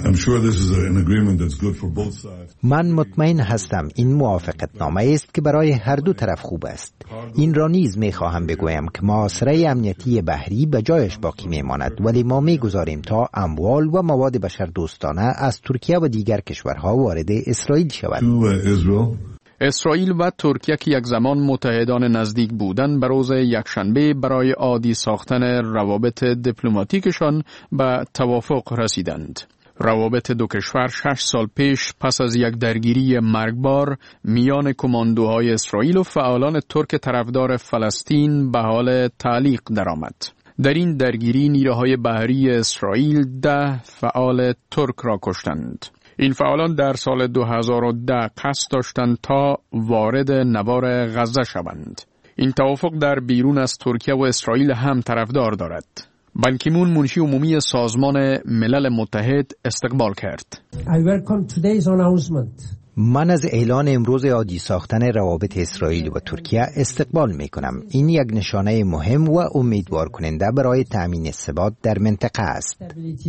من مطمئن هستم این موافقتنامه است که برای هر دو طرف خوب است. این را نیز می خواهم بگویم که محاصره امنیتی بحری به جایش باقی می ماند، ولی ما می گذاریم تا اموال و مواد بشر دوستانه از ترکیه و دیگر کشورها وارد اسرائیل شود. اسرائیل و ترکیه که یک زمان متحدان نزدیک بودند به روز یکشنبه برای عادی ساختن روابط دیپلماتیکشان به توافق رسیدند. روابط دو کشور شش سال پیش پس از یک درگیری مرگبار میان کماندوهای اسرائیل و فعالان ترک طرفدار فلسطین به حال تعلیق درآمد. در این درگیری نیروهای بحری اسرائیل ده فعال ترک را کشتند. این فعالان در سال دو هزار و ده قصد داشتند تا وارد نوار غزه شوند. این توافق در بیرون از ترکیه و اسرائیل هم طرفدار دارد. بان کی مون منشی عمومی سازمان ملل متحد استقبال کرد. I welcome today's announcement. من از اعلان امروز عادی ساختن روابط اسرائیل و ترکیه استقبال می کنم. این یک نشانه مهم و امیدوار کننده برای تأمین ثبات در منطقه است.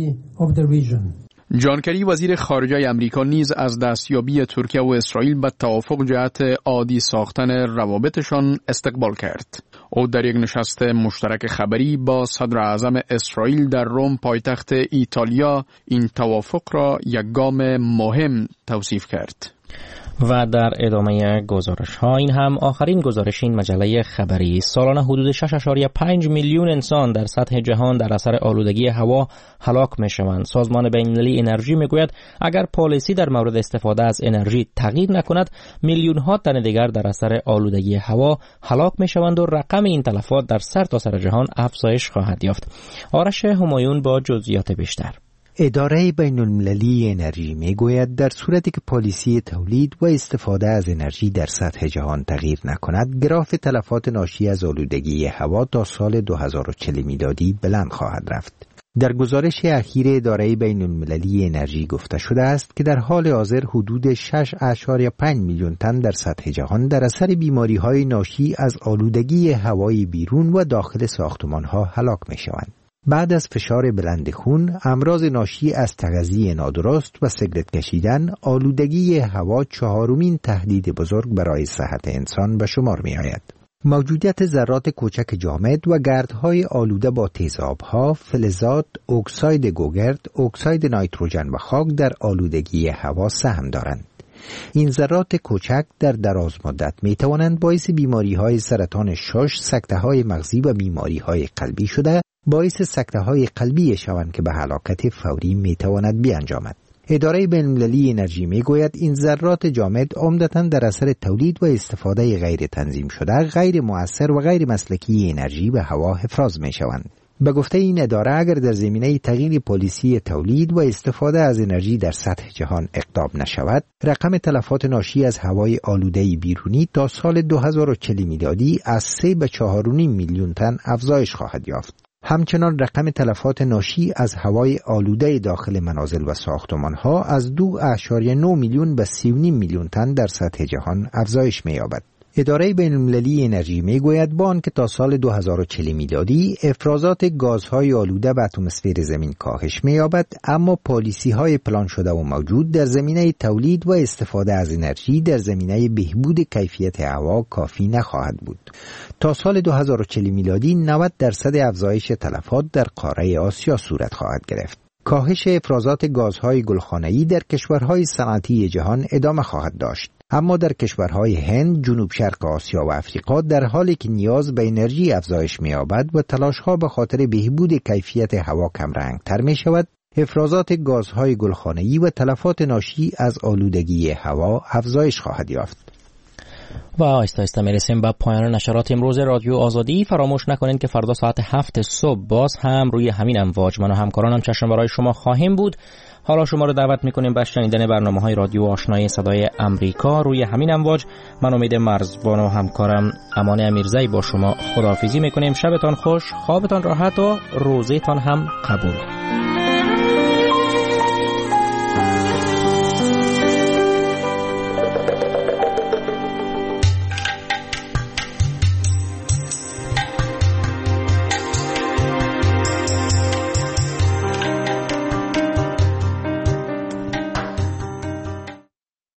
جان کری وزیر خارجه امریکا نیز از دستیابی ترکیه و اسرائیل به توافق جهت عادی ساختن روابطشان استقبال کرد. او در یک نشست مشترک خبری با صدر اعظم اسرائیل در روم پایتخت ایتالیا این توافق را یک گام مهم توصیف کرد. و در ادامه گزارش ها این هم آخرین گزارش این مجله خبری. سالانه حدود شش ممیز پنج میلیون انسان در سطح جهان در اثر آلودگی هوا هلاک می شوند. سازمان بین‌المللی انرژی می گوید اگر پالیسی در مورد استفاده از انرژی تغییر نکند میلیون ها تن دیگر در اثر آلودگی هوا هلاک می شوند و رقم این تلفات در سرتاسر جهان افزایش خواهد یافت. آرش همایون با جزئیات بیشتر. اداره بین المللی انرژی می گوید در صورتی که پالیسی تولید و استفاده از انرژی در سطح جهان تغییر نکند، گراف تلفات ناشی از آلودگی هوا تا سال دو هزار و چهل میلادی بلند خواهد رفت. در گزارش اخیر اداره بین المللی انرژی گفته شده است که در حال حاضر حدود شش ممیز پنج میلیون تن در سطح جهان در اثر بیماری‌های ناشی از آلودگی هوای بیرون و داخل ساختمان‌ها هلاک می‌شوند. بعد از فشار بلند خون، امراض ناشی از تغذیه نادرست و سیگرت کشیدن، آلودگی هوا چهارمین تهدید بزرگ برای صحت انسان به شمار می آید. موجودیت ذرات کوچک جامد و گردهای آلوده با تیزابها، فلزات، اکساید گوگرد، اکساید نیتروژن و خاک در آلودگی هوا سهم دارند. این ذرات کوچک در دراز مدت می توانند باعث بیماری های سرطان شش، سکته های مغزی و بیماری های قلبی شده باعث سکته های قلبی شوند که به هلاکت فوری می تواند بیانجامد. اداره بین‌المللی انرژی می گوید این ذرات جامد عمدتاً در اثر تولید و استفاده غیر تنظیم شده، غیر مؤثر و غیر مسلکی انرژی به هوا افراز می شوند. به گفته این اداره اگر در زمینه تغییر پالیسی تولید و استفاده از انرژی در سطح جهان اقدام نشود، رقم تلفات ناشی از هوای آلوده بیرونی تا سال دو هزار و چهل میلادی از سه به چهار و نیم میلیون تن افزایش خواهد یافت. همچنان رقم تلفات ناشی از هوای آلوده داخل منازل و ساختمان‌ها از دو ممیز نه میلیون به سی و نیم میلیون تن در سطح جهان افزایش می‌یابد. اداره بین‌المللی انرژی می‌گوید با آنکه تا سال دو هزار و چهل میلادی افرازات گازهای آلوده به اتمسفر زمین کاهش می‌یابد، اما پالیسی‌های پلان شده و موجود در زمینه تولید و استفاده از انرژی در زمینه بهبود کیفیت هوا کافی نخواهد بود. تا سال دو هزار و چهل میلادی نود درصد افزایش تلفات در قاره آسیا صورت خواهد گرفت. کاهش افرازات گازهای گلخانه‌ای در کشورهای صنعتی جهان ادامه خواهد داشت. اما در کشورهای هند، جنوب شرق آسیا و افریقا در حالی که نیاز به انرژی افزایش می‌یابد و تلاش‌ها به خاطر بهبود کیفیت هوا کمرنگ‌تر می‌شود، افرازات گازهای گلخانه‌ای و تلفات ناشی از آلودگی هوا افزایش خواهد یافت. و آهسته آهسته میرسیم به پایان نشرات امروز رادیو آزادی. فراموش نکنید که فردا ساعت هفت صبح باز هم روی همین امواج من و همکارانم چشم برای شما خواهیم بود. حالا شما رو دعوت میکنیم به شنیدن برنامه‌های رادیو آشنای صدای امریکا روی همین امواج. من امید مرزبان و همکارم امان امیرزی با شما خداحافظی میکنیم. شبتان خوش، خوابتان راحت و روزتان هم قبول.